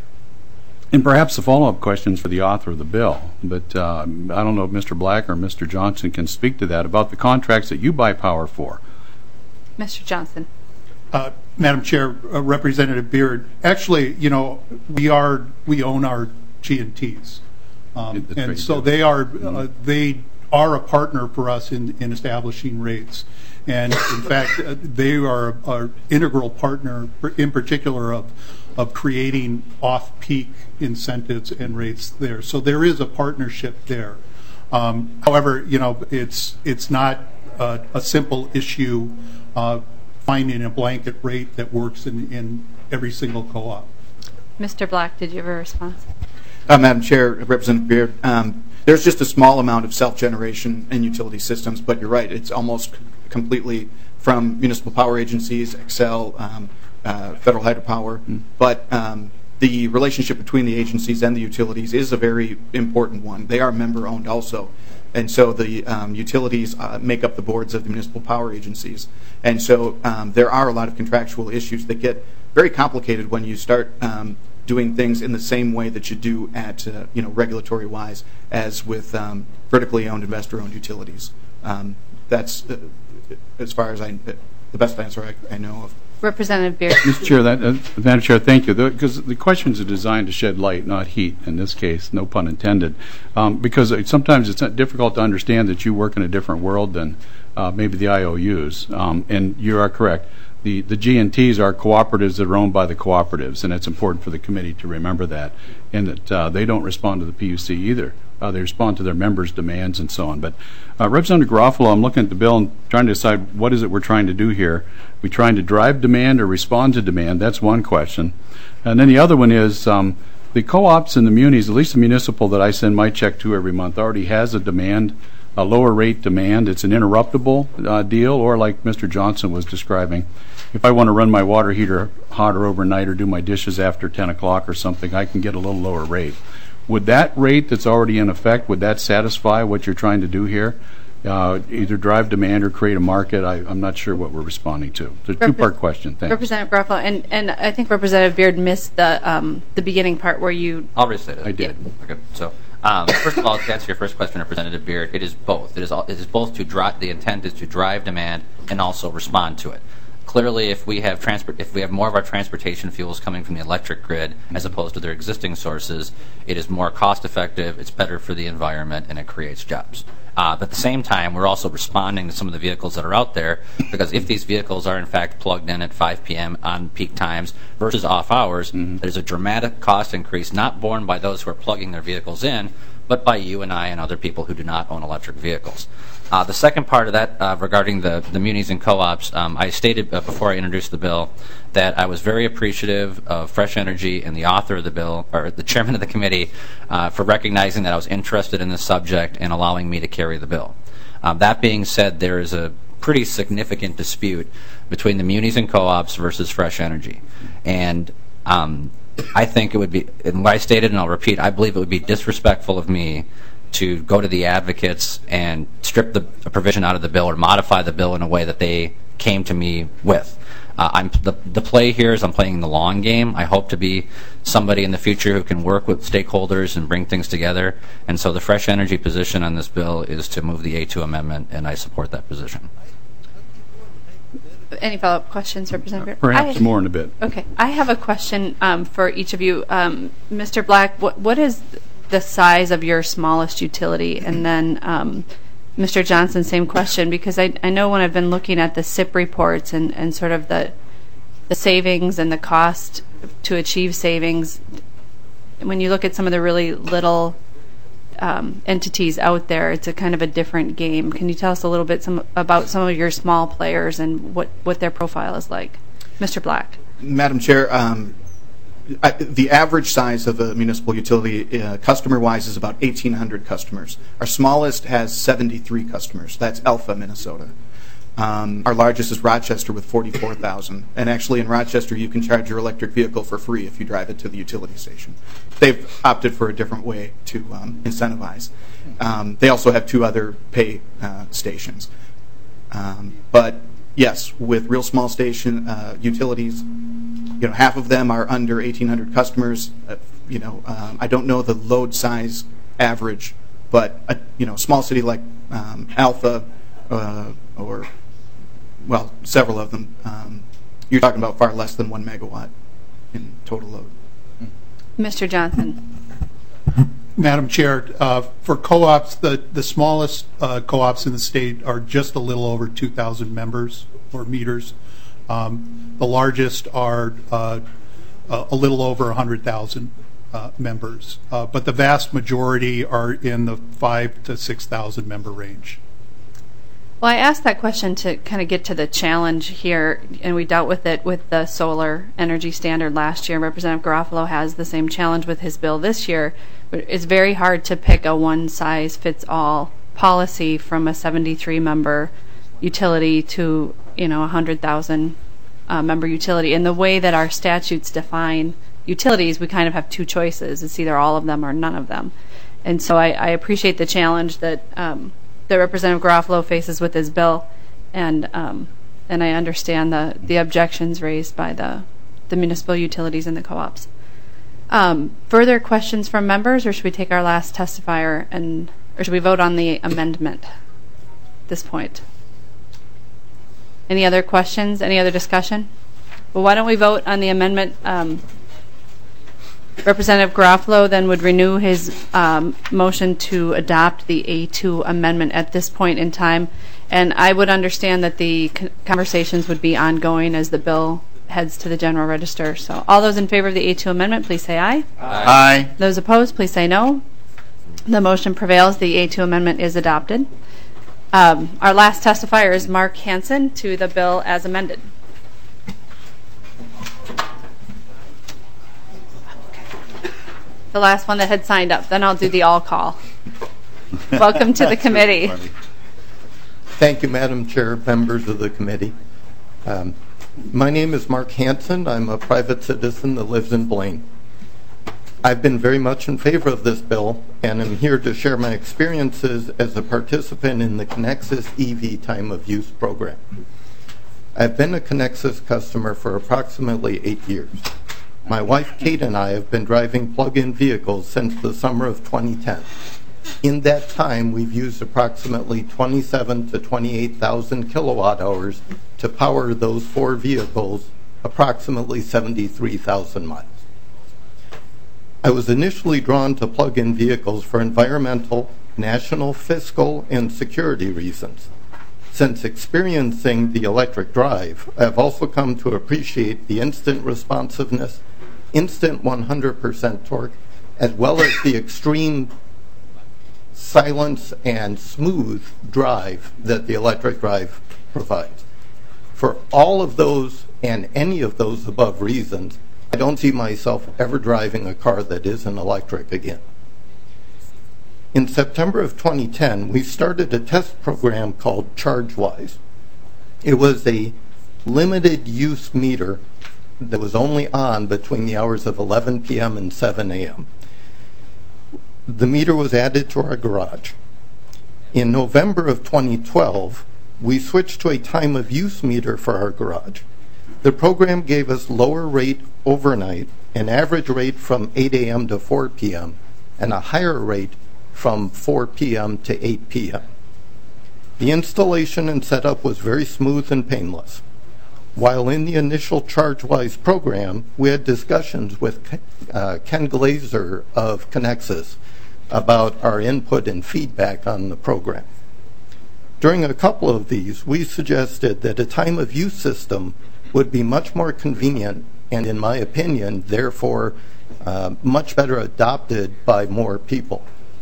And perhaps the follow-up questions for the author of the bill, but uh, I don't know if Mister Black or Mister Johnson can speak to that about the contracts that you buy power for. Mister Johnson. Uh, Madam Chair, uh, Representative Beard, actually, you know, we are we own our G and Ts, um, and right so they are mm-hmm. uh, they are a partner for us in, in establishing rates, and in fact, uh, they are our integral partner, in particular of. of creating off-peak incentives and rates there. So there is a partnership there. Um, however, you know, it's it's not uh, a simple issue uh, finding a blanket rate that works in, in every single co-op. Mister Black, did you have a response? Uh, Madam Chair, Representative Beard, um, there's just a small amount of self-generation in utility systems, but you're right, it's almost completely from municipal power agencies, Xcel, um, Uh, federal hydropower, mm. but um, the relationship between the agencies and the utilities is a very important one. They are member-owned also, and so the um, utilities uh, make up the boards of the municipal power agencies. And so um, there are a lot of contractual issues that get very complicated when you start um, doing things in the same way that you do at, uh, you know, regulatory-wise as with um, vertically owned, investor-owned utilities. Um, that's uh, as far as I, the best answer I, I know of. Representative Beard. Mister Chair, that, uh, Madam Chair, thank you. Because the, the questions are designed to shed light, not heat. In this case, no pun intended. Um, because it, sometimes it's not difficult to understand that you work in a different world than uh, maybe the I O Us. Um, and you are correct. The the G and Ts are cooperatives that are owned by the cooperatives, and it's important for the committee to remember that, and that uh, they don't respond to the P U C either. Uh, they respond to their members' demands and so on. But uh, Representative Garofalo, I'm looking at the bill and trying to decide what is it we're trying to do here. We trying to drive demand or respond to demand? That's one question. And then the other one is um, the co-ops and the munis, at least the municipal that I send my check to every month, already has a demand, a lower rate demand. It's an interruptible uh, deal, or like Mister Johnson was describing, if I want to run my water heater hotter overnight or do my dishes after ten o'clock or something, I can get a little lower rate. Would that rate that's already in effect, would that satisfy what you're trying to do here? Uh, either drive demand or create a market? I, I'm not sure what we're responding to. It's a Repre- two-part question. Thanks. Representative Garofalo, and, and I think Representative Beard missed the um, the beginning part where you... I'll restate it. I did. Okay. So, um, first of all, to answer your first question, Representative Beard, it is both. It is, all, it is both to drive, the intent is to drive demand and also respond to it. Clearly, if we have transport, if we have more of our transportation fuels coming from the electric grid as opposed to their existing sources, it is more cost-effective, it's better for the environment, and it creates jobs. Uh, but at the same time, we're also responding to some of the vehicles that are out there, because if these vehicles are in fact plugged in at five p.m. on peak times versus off hours, mm-hmm. there's a dramatic cost increase not borne by those who are plugging their vehicles in, but by you and I and other people who do not own electric vehicles. Uh, the second part of that, uh, regarding the, the munis and co-ops, um, I stated uh, before I introduced the bill that I was very appreciative of Fresh Energy and the author of the bill, or the chairman of the committee, uh, for recognizing that I was interested in this subject and allowing me to carry the bill. Um, that being said, there is a pretty significant dispute between the munis and co-ops versus Fresh Energy. And um, I think it would be, and what I stated, and I'll repeat, I believe it would be disrespectful of me to go to the advocates and strip the provision out of the bill or modify the bill in a way that they came to me with. Uh, I'm, the, the play here is I'm playing the long game. I hope to be somebody in the future who can work with stakeholders and bring things together. And so the Fresh Energy position on this bill is to move the A two amendment, and I support that position. Any follow-up questions, Representative? Perhaps I, more in a bit. Okay. I have a question um, for each of you. Um, Mister Black, what, what is the size of your smallest utility? And then um, Mister Johnson, same question, because I, I know when I've been looking at the S I P reports and, and sort of the the savings and the cost to achieve savings, when you look at some of the really little um, entities out there, it's a kind of a different game. Can you tell us a little bit some, about some of your small players and what, what their profile is like? Mister Black. Madam Chair, um, I, the average size of a municipal utility, uh, customer-wise, is about eighteen hundred customers. Our smallest has seventy-three customers. That's Alpha, Minnesota. Um, our largest is Rochester with forty-four thousand. And actually in Rochester, you can charge your electric vehicle for free if you drive it to the utility station. They've opted for a different way to um, incentivize. Um, they also have two other pay uh, stations. Um, but yes, with real small station uh, utilities, you know, half of them are under eighteen hundred customers. Uh, you know, um, I don't know the load size average, but a you know, small city like um, Alpha uh, or, well, several of them, um, you're talking about far less than one megawatt in total load. Mister Johnson. Madam Chair, uh, for co-ops, the, the smallest uh, co-ops in the state are just a little over two thousand members or meters. Um, the largest are uh, a little over one hundred thousand uh, members, uh, but the vast majority are in the five to six thousand member range. Well, I asked that question to kind of get to the challenge here, and we dealt with it with the solar energy standard last year. Representative Garofalo has the same challenge with his bill this year. But it's very hard to pick a one-size-fits-all policy from a seventy-three member utility to, you know, a one hundred thousand uh, member utility. And the way that our statutes define utilities, we kind of have two choices. It's either all of them or none of them. And so I, I appreciate the challenge that um, that Representative Garofalo faces with his bill, and um, and I understand the, the objections raised by the, the municipal utilities and the co-ops. Um, further questions from members, or should we take our last testifier, and or should we vote on the amendment at this point? Any other questions? Any other discussion? Well, why don't we vote on the amendment? Um, Representative Garofalo then would renew his um, motion to adopt the A two amendment at this point in time. And I would understand that the conversations would be ongoing as the bill heads to the General Register. So all those in favor of the A two amendment, please say aye. Aye. Aye. Those opposed, please say no. The motion prevails. The A two amendment is adopted. Um, our last testifier is Mark Hansen to the bill as amended. The last one that had signed up. Then I'll do the all call. Welcome to the committee. Thank you, Madam Chair, members of the committee. Um, my name is Mark Hansen. I'm a private citizen that lives in Blaine. I've been very much in favor of this bill, and I'm here to share my experiences as a participant in the Conexus E V Time of Use program. I've been a Conexus customer for approximately eight years. My wife, Kate, and I have been driving plug-in vehicles since the summer of twenty ten. In that time, we've used approximately twenty-seven to twenty-eight thousand kilowatt hours to power those four vehicles, approximately seventy-three thousand miles. I was initially drawn to plug-in vehicles for environmental, national, fiscal, and security reasons. Since experiencing the electric drive, I've also come to appreciate the instant responsiveness, instant one hundred percent torque, as well as the extreme silence and smooth drive that the electric drive provides. For all of those and any of those above reasons, I don't see myself ever driving a car that isn't electric again. In September of twenty ten, we started a test program called ChargeWise. It was a limited use meter that was only on between the hours of eleven p m and seven a m The meter was added to our garage. In November of twenty twelve, we switched to a time of use meter for our garage. The program gave us lower rate overnight, an average rate from eight a m to four p m, and a higher rate from four p m to eight p m The installation and setup was very smooth and painless. While in the initial ChargeWise program, we had discussions with uh, Ken Glazer of Conexus about our input and feedback on the program. During a couple of these, we suggested that a time of use system would be much more convenient and, in my opinion, therefore uh, much better adopted by more people.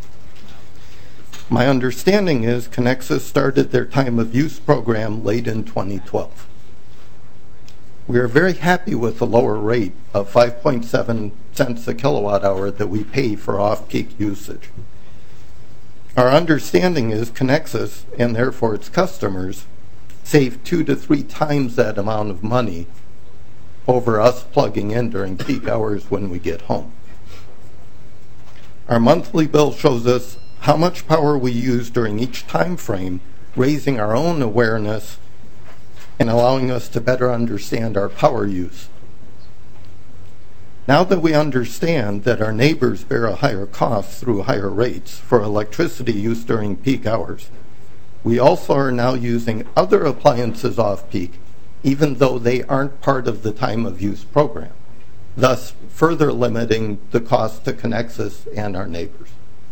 My understanding is Conexus started their time of use program late in twenty twelve. We are very happy with the lower rate of five point seven cents a kilowatt hour that we pay for off-peak usage. Our understanding is Conexus, and therefore its customers, save two to three times that amount of money over us plugging in during peak hours when we get home. Our monthly bill shows us how much power we use during each time frame, raising our own awareness and allowing us to better understand our power use. Now that we understand that our neighbors bear a higher cost through higher rates for electricity use during peak hours, we also are now using other appliances off-peak, even though they aren't part of the time of use program, thus further limiting the cost to Conexus and our neighbors.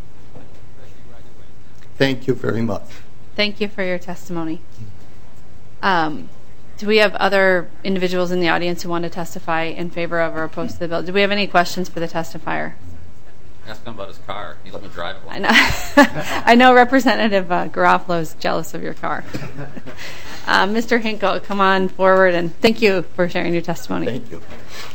Thank you very much. Thank you for your testimony. Um, do we have other individuals in the audience who want to testify in favor of or opposed to the bill? Do we have any questions for the testifier? Ask him about his car. He let me drive it. I know, I know Representative uh, Garofalo is jealous of your car. uh, Mister Hinkle, come on forward, and thank you for sharing your testimony. Thank you.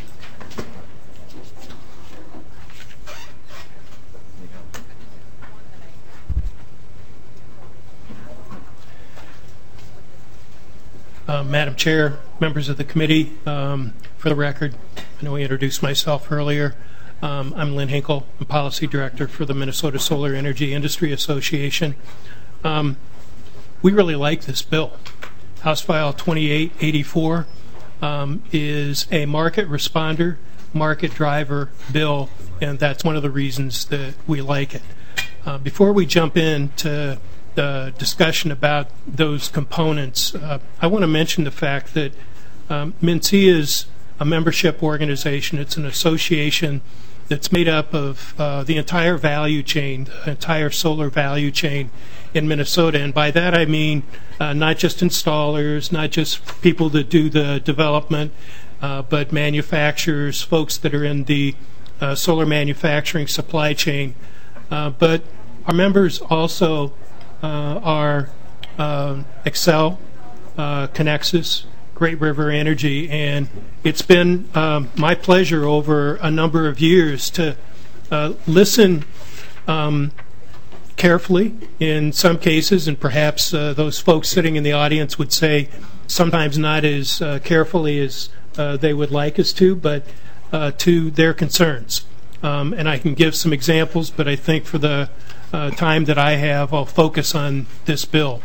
Uh, Madam Chair, members of the committee, um, for the record, I know I introduced myself earlier. Um, I'm Lynn Hinkle. I'm Policy Director for the Minnesota Solar Energy Industry Association. Um, we really like this bill. House File twenty-eight eighty-four um, is a market responder, market driver bill, and that's one of the reasons that we like it. Uh, before we jump into the discussion about those components, uh, I want to mention the fact that um, MNSEA is a membership organization. It's an association that's made up of uh, the entire value chain, the entire solar value chain in Minnesota. And by that I mean uh, not just installers, not just people that do the development, uh, but manufacturers, folks that are in the uh, solar manufacturing supply chain. Uh, but our members also uh, are uh, Xcel, uh, Conexus, Great River Energy, and it's been um, my pleasure over a number of years to uh, listen um, carefully in some cases, and perhaps uh, those folks sitting in the audience would say sometimes not as uh, carefully as uh, they would like us to, but uh, to their concerns. Um, and I can give some examples, but I think for the uh, time that I have, I'll focus on this bill.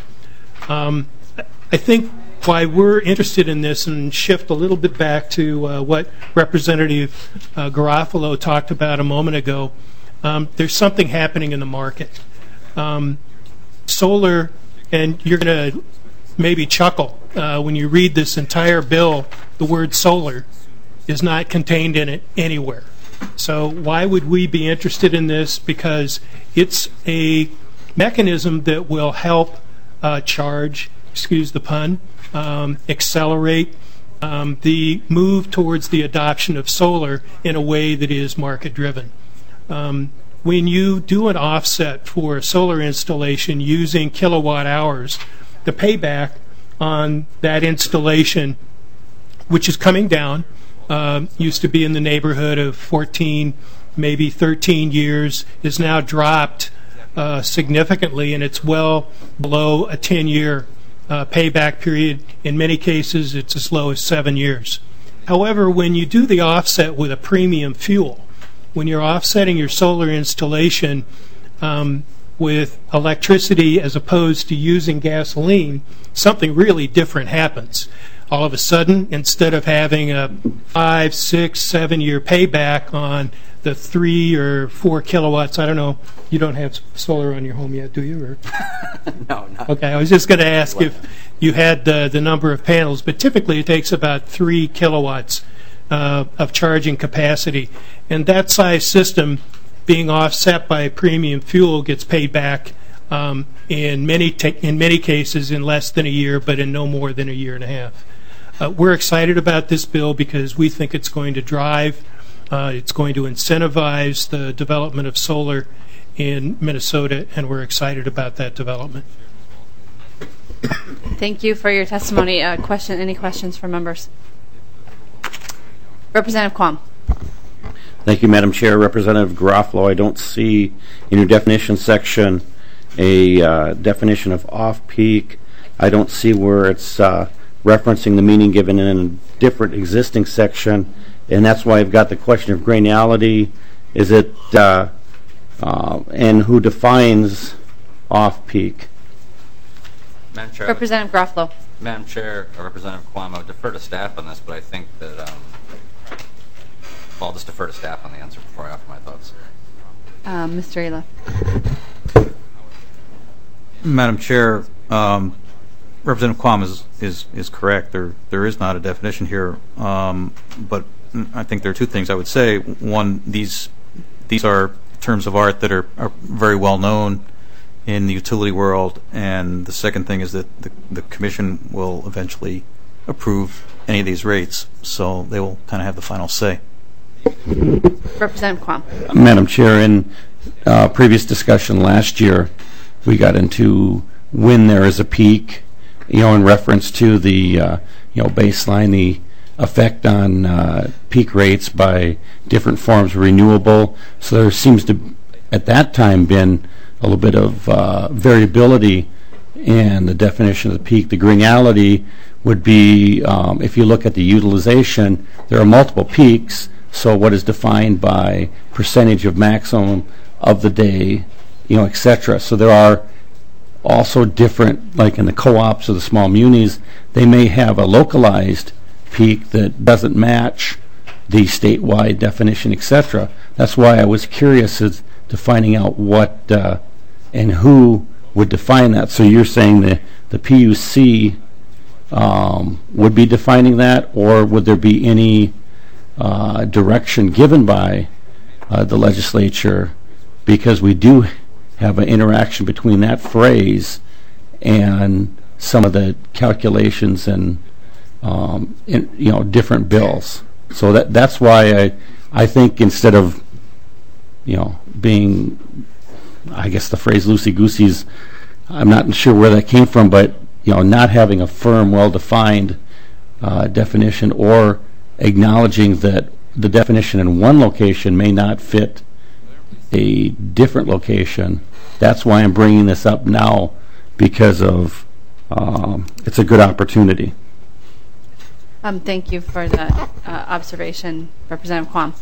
Um, I think why we're interested in this, and shift a little bit back to uh, what Representative uh, Garofalo talked about a moment ago, um, there's something happening in the market. Um, solar, and you're going to maybe chuckle uh, when you read this entire bill, the word solar is not contained in it anywhere. So why would we be interested in this? Because it's a mechanism that will help uh, charge, excuse the pun, Um, accelerate um, the move towards the adoption of solar in a way that is market driven. Um, when you do an offset for a solar installation using kilowatt hours, the payback on that installation, which is coming down, uh, used to be in the neighborhood of fourteen, maybe thirteen years, is now dropped uh, significantly, and it's well below a ten year Uh, payback period. In many cases, it's as low as seven years. However, when you do the offset with a premium fuel, when you're offsetting your solar installation um, with electricity as opposed to using gasoline, something really different happens. All of a sudden, instead of having a five, six, seven year payback on the three or four kilowatts, I don't know, you don't have solar on your home yet, do you? Or? No, not. Okay, I was just going to ask if you had the, the number of panels, but typically it takes about three kilowatts uh, of charging capacity. And that size system being offset by premium fuel gets paid back um, in many ta- in many cases in less than a year, but in no more than a year and a half. Uh, we're excited about this bill because we think it's going to drive, uh, it's going to incentivize the development of solar in Minnesota, and we're excited about that development. Thank you for your testimony. Uh, question? Any questions from members? Representative Quam. Thank you, Madam Chair. Representative Garofalo, I don't see in your definition section a uh, definition of off-peak. I don't see where it's uh, referencing the meaning given in a different existing section, and that's why I've got the question of granularity. Is it, uh, uh, and who defines off-peak? Madam Chair, Representative Garofalo. Madam Chair, or Representative Quam, I would defer to staff on this, but I think that um, well, I'll just defer to staff on the answer before I offer my thoughts. Um, Mister Ayla. Madam Chair, um, Representative Quam is, is, is correct. There there is not a definition here, um, but I think there are two things I would say. One, these these are terms of art that are, are very well known in the utility world, and the second thing is that the, the Commission will eventually approve any of these rates, so they will kind of have the final say. Representative Quam. Madam Chair, in uh, previous discussion last year, we got into when there is a peak, you know, in reference to the, uh, you know, baseline, the effect on uh, peak rates by different forms of renewable. So there seems to, at that time, been a little bit of uh, variability in the definition of the peak. The granularity would be, um, if you look at the utilization, there are multiple peaks. So what is defined by percentage of maximum of the day, you know, et cetera. So there are also different, like in the co-ops or the small munis, they may have a localized peak that doesn't match the statewide definition, et cetera. That's why I was curious as to finding out what uh, and who would define that. So you're saying the, the P U C um, would be defining that, or would there be any uh, direction given by uh, the legislature, because we do have an interaction between that phrase and some of the calculations and um, in, you know, different bills. So that that's why I I think instead of you know being, I guess the phrase loosey-goosey is, I'm not sure where that came from, but you know, not having a firm, well-defined uh, definition, or acknowledging that the definition in one location may not fit a different location. That's why I'm bringing this up now, because of um, it's a good opportunity. Um, thank you for the uh, observation, Representative Quam.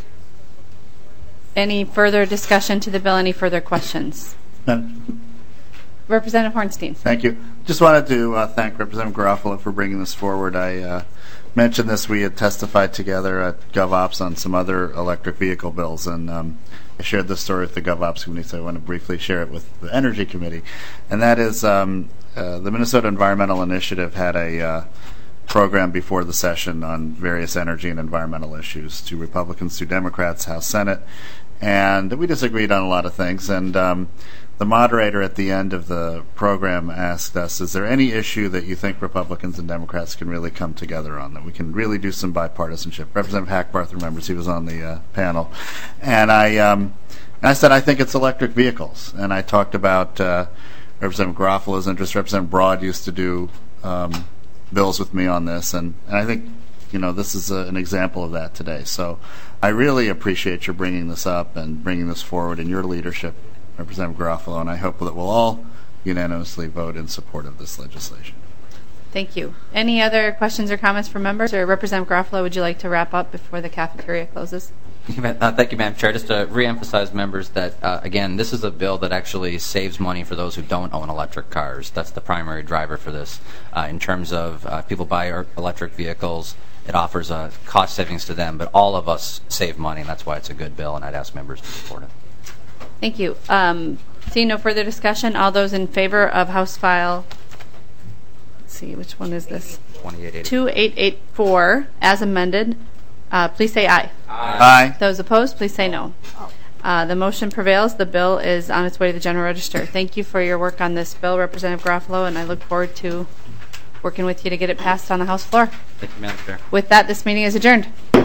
Any further discussion to the bill? Any further questions? Madam. Representative Hornstein. Thank you. Just wanted to uh, thank Representative Garofalo for bringing this forward. I uh, mentioned this. We had testified together at GovOps on some other electric vehicle bills, and um, I shared this story with the GovOps committee, so I want to briefly share it with the Energy Committee. And that is um, uh, the Minnesota Environmental Initiative had a uh, program before the session on various energy and environmental issues, to Republicans, to Democrats, House, Senate, and we disagreed on a lot of things. And um, the moderator at the end of the program asked us, is there any issue that you think Republicans and Democrats can really come together on, that we can really do some bipartisanship? Representative Hackbarth remembers, he was on the uh, panel. And I, um, and I said, I think it's electric vehicles. And I talked about uh, Representative Garofalo's interest. Representative Broad used to do um, bills with me on this. And, and I think, you know, this is a, an example of that today. So I really appreciate your bringing this up and bringing this forward in your leadership, Representative Garofalo, and I hope that we'll all unanimously vote in support of this legislation. Thank you. Any other questions or comments from members? Or Representative Garofalo, would you like to wrap up before the cafeteria closes? Uh, thank you, Madam Chair. Just to reemphasize, members, that, uh, again, this is a bill that actually saves money for those who don't own electric cars. That's the primary driver for this. Uh, in terms of uh, people buy electric vehicles, it offers a cost savings to them, but all of us save money, and that's why it's a good bill, and I'd ask members to support it. Thank you. Um, seeing no further discussion, all those in favor of House File, let's see, which one is this? twenty-eight eighty-four, as amended, uh, please say aye. Aye. Aye. Those opposed, please say no. Uh, the motion prevails. The bill is on its way to the General Register. Thank you for your work on this bill, Representative Garofalo, and I look forward to working with you to get it passed on the House floor. Thank you, Madam Chair. With that, this meeting is adjourned.